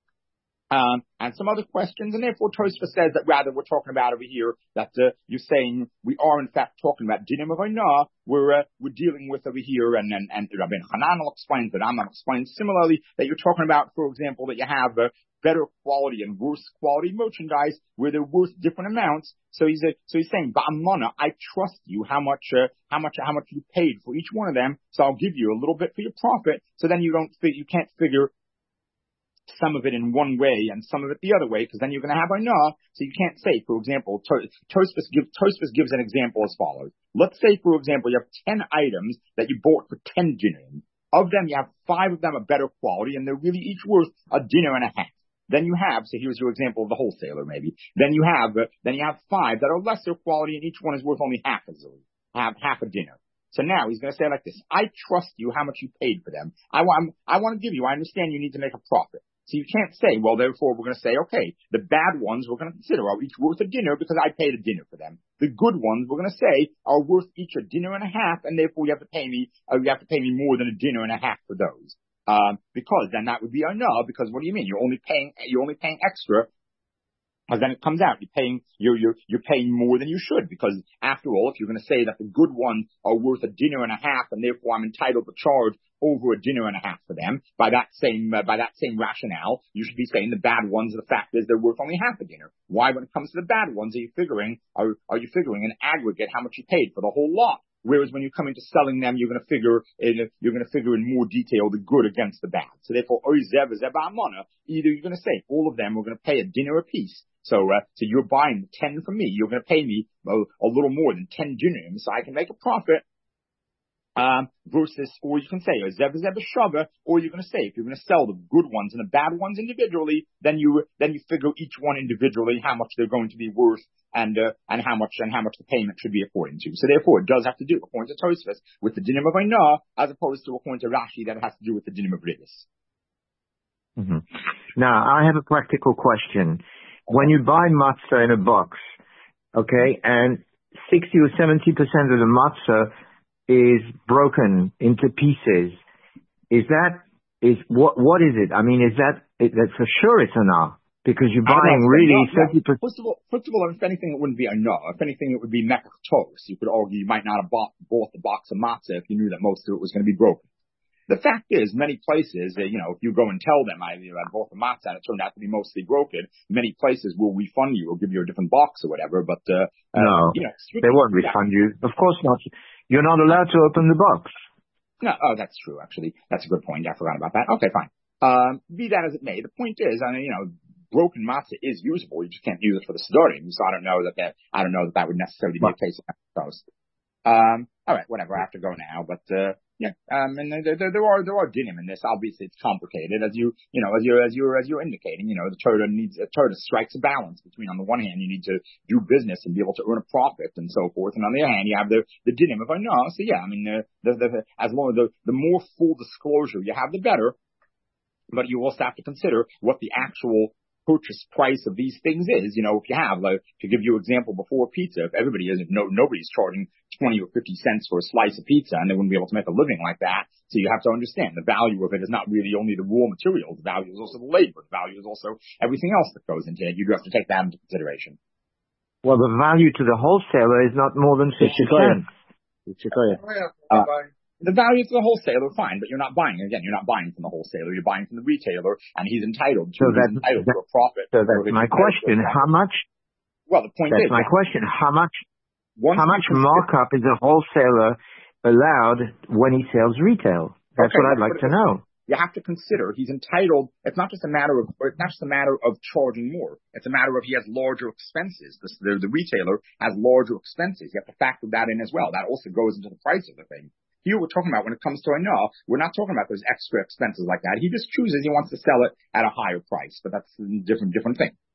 Um, and some other questions, and therefore Tosfos says that rather we're talking about over here that uh, you're saying we are in fact talking about dinim of Oinah. We're uh, we're dealing with over here, and and and Rabbi Hanan explains, the Rambam explains similarly that you're talking about, for example, that you have uh, better quality and worse quality merchandise where they're worth different amounts. So he's uh, so he's saying, Ba'amana, I trust you how much uh, how much how much you paid for each one of them, so I'll give you a little bit for your profit. So then you don't fi- you can't figure some of it in one way and some of it the other way, because then you're going to have Oinah. So you can't say, for example, Tosfos gives, Tosfos gives an example as follows. Let's say, for example, you have ten items that you bought for ten dinar. Of them, you have five of them are better quality, and they're really each worth a dinar and a half. Then you have, so here's your example of the wholesaler maybe. Then you have, uh, then you have five that are lesser quality, and each one is worth only half a zilli, half, half a dinar. So now he's going to say like this: I trust you how much you paid for them. I want, I want to give you. I understand you need to make a profit. So you can't say, well, therefore we're going to say, okay, the bad ones we're going to consider are each worth a dinar because I paid a dinar for them. The good ones we're going to say are worth each a dinar and a half, and therefore you have to pay me, uh, you have to pay me more than a dinar and a half for those. Um, because then that would be Oinah, because what do you mean? You're only paying, you're only paying extra. Because then it comes out, you're paying, you're, you're, you're paying more than you should, because after all, if you're going to say that the good ones are worth a dinar and a half, and therefore I'm entitled to charge over a dinar and a half for them, by that same, uh, by that same rationale, you should be saying the bad ones, the fact is they're worth only half a dinar. Why, when it comes to the bad ones, are you figuring, are, are you figuring in aggregate how much you paid for the whole lot? Whereas when you come into selling them, you're going to figure in, you're going to figure in more detail the good against the bad. So therefore, either you're going to say all of them are going to pay a dinar apiece. So, uh, so you're buying ten from me. You're going to pay me a, a little more than ten dinars, so I can make a profit. Um, versus, or you can say, or zev zev shava, or you're going to say, if you're going to sell the good ones and the bad ones individually, then you, then you figure each one individually how much they're going to be worth and, uh, and how much, and how much the payment should be according to. So therefore, it does have to do, according to Tosfos, with the dinim of Oinah, as opposed to according to Rashi, that it has to do with the dinim of Ridis. Mm-hmm. Now, I have a practical question. When you buy matzah in a box, okay, and sixty or seventy percent of the matzah is broken into pieces, is that, is, what, what is it? I mean, is that, is that for sure it's Oinah? Because you're buying really thirty percent. First of all, first of all, if anything, it wouldn't be Oinah. If anything, it would be mekach tos. You could argue you might not have bought, bought the box of matzah if you knew that most of it was going to be broken. The fact is, many places, uh, you know, if you go and tell them I, you know, I bought the matzah and it turned out to be mostly broken, many places will refund you or give you a different box or whatever, but, uh, no, uh, you know, they won't refund you. Of course not. You're not allowed to open the box. No, oh, that's true, actually. That's a good point. I forgot about that. Okay, fine. Um, be that as it may, the point is, I mean, you know, broken matzah is usable. You just can't use it for the sidorim. So I don't know that that, I don't know that that would necessarily be a case of those. Um, all right, whatever. I have to go now, but, uh, yeah, um, and there, there, there are, there are dinim in this. Obviously, it's complicated, as you, you know, as you're, as you're, as you're indicating, you know, the Torah needs, the Torah strikes a balance between, on the one hand, you need to do business and be able to earn a profit and so forth, and on the other hand, you have the, the dinim of Oinah. So yeah, I mean, the, the, the, as long as the, the more full disclosure you have, the better, but you also have to consider what the actual purchase price of these things is. You know, if you have, like, to give you an example before pizza, if everybody is, no, nobody's charging twenty or fifty cents for a slice of pizza, and they wouldn't be able to make a living like that. So you have to understand the value of it is not really only the raw materials. The value is also the labor. The value is also everything else that goes into it. You do have to take that into consideration. Well, the value to the wholesaler is not more than fifty cents. Uh, The value to the wholesaler, fine, but you're not buying. Again, you're not buying from the wholesaler. You're buying from the retailer, and he's entitled to, so he's entitled that, to a profit. So that's my question. How much? Well, the point that's is. That's my question. How much, how much markup is a wholesaler allowed when he sells retail? That's okay, what I'd like to know. You have to consider he's entitled. It's not just a matter of, it's not just a matter of charging more. It's a matter of he has larger expenses. The, the, the retailer has larger expenses. You have to factor that in as well. That also goes into the price of the thing. Here we're talking about when it comes to Anah, we're not talking about those extra expenses like that. He just chooses he wants to sell it at a higher price, but that's a different, different thing.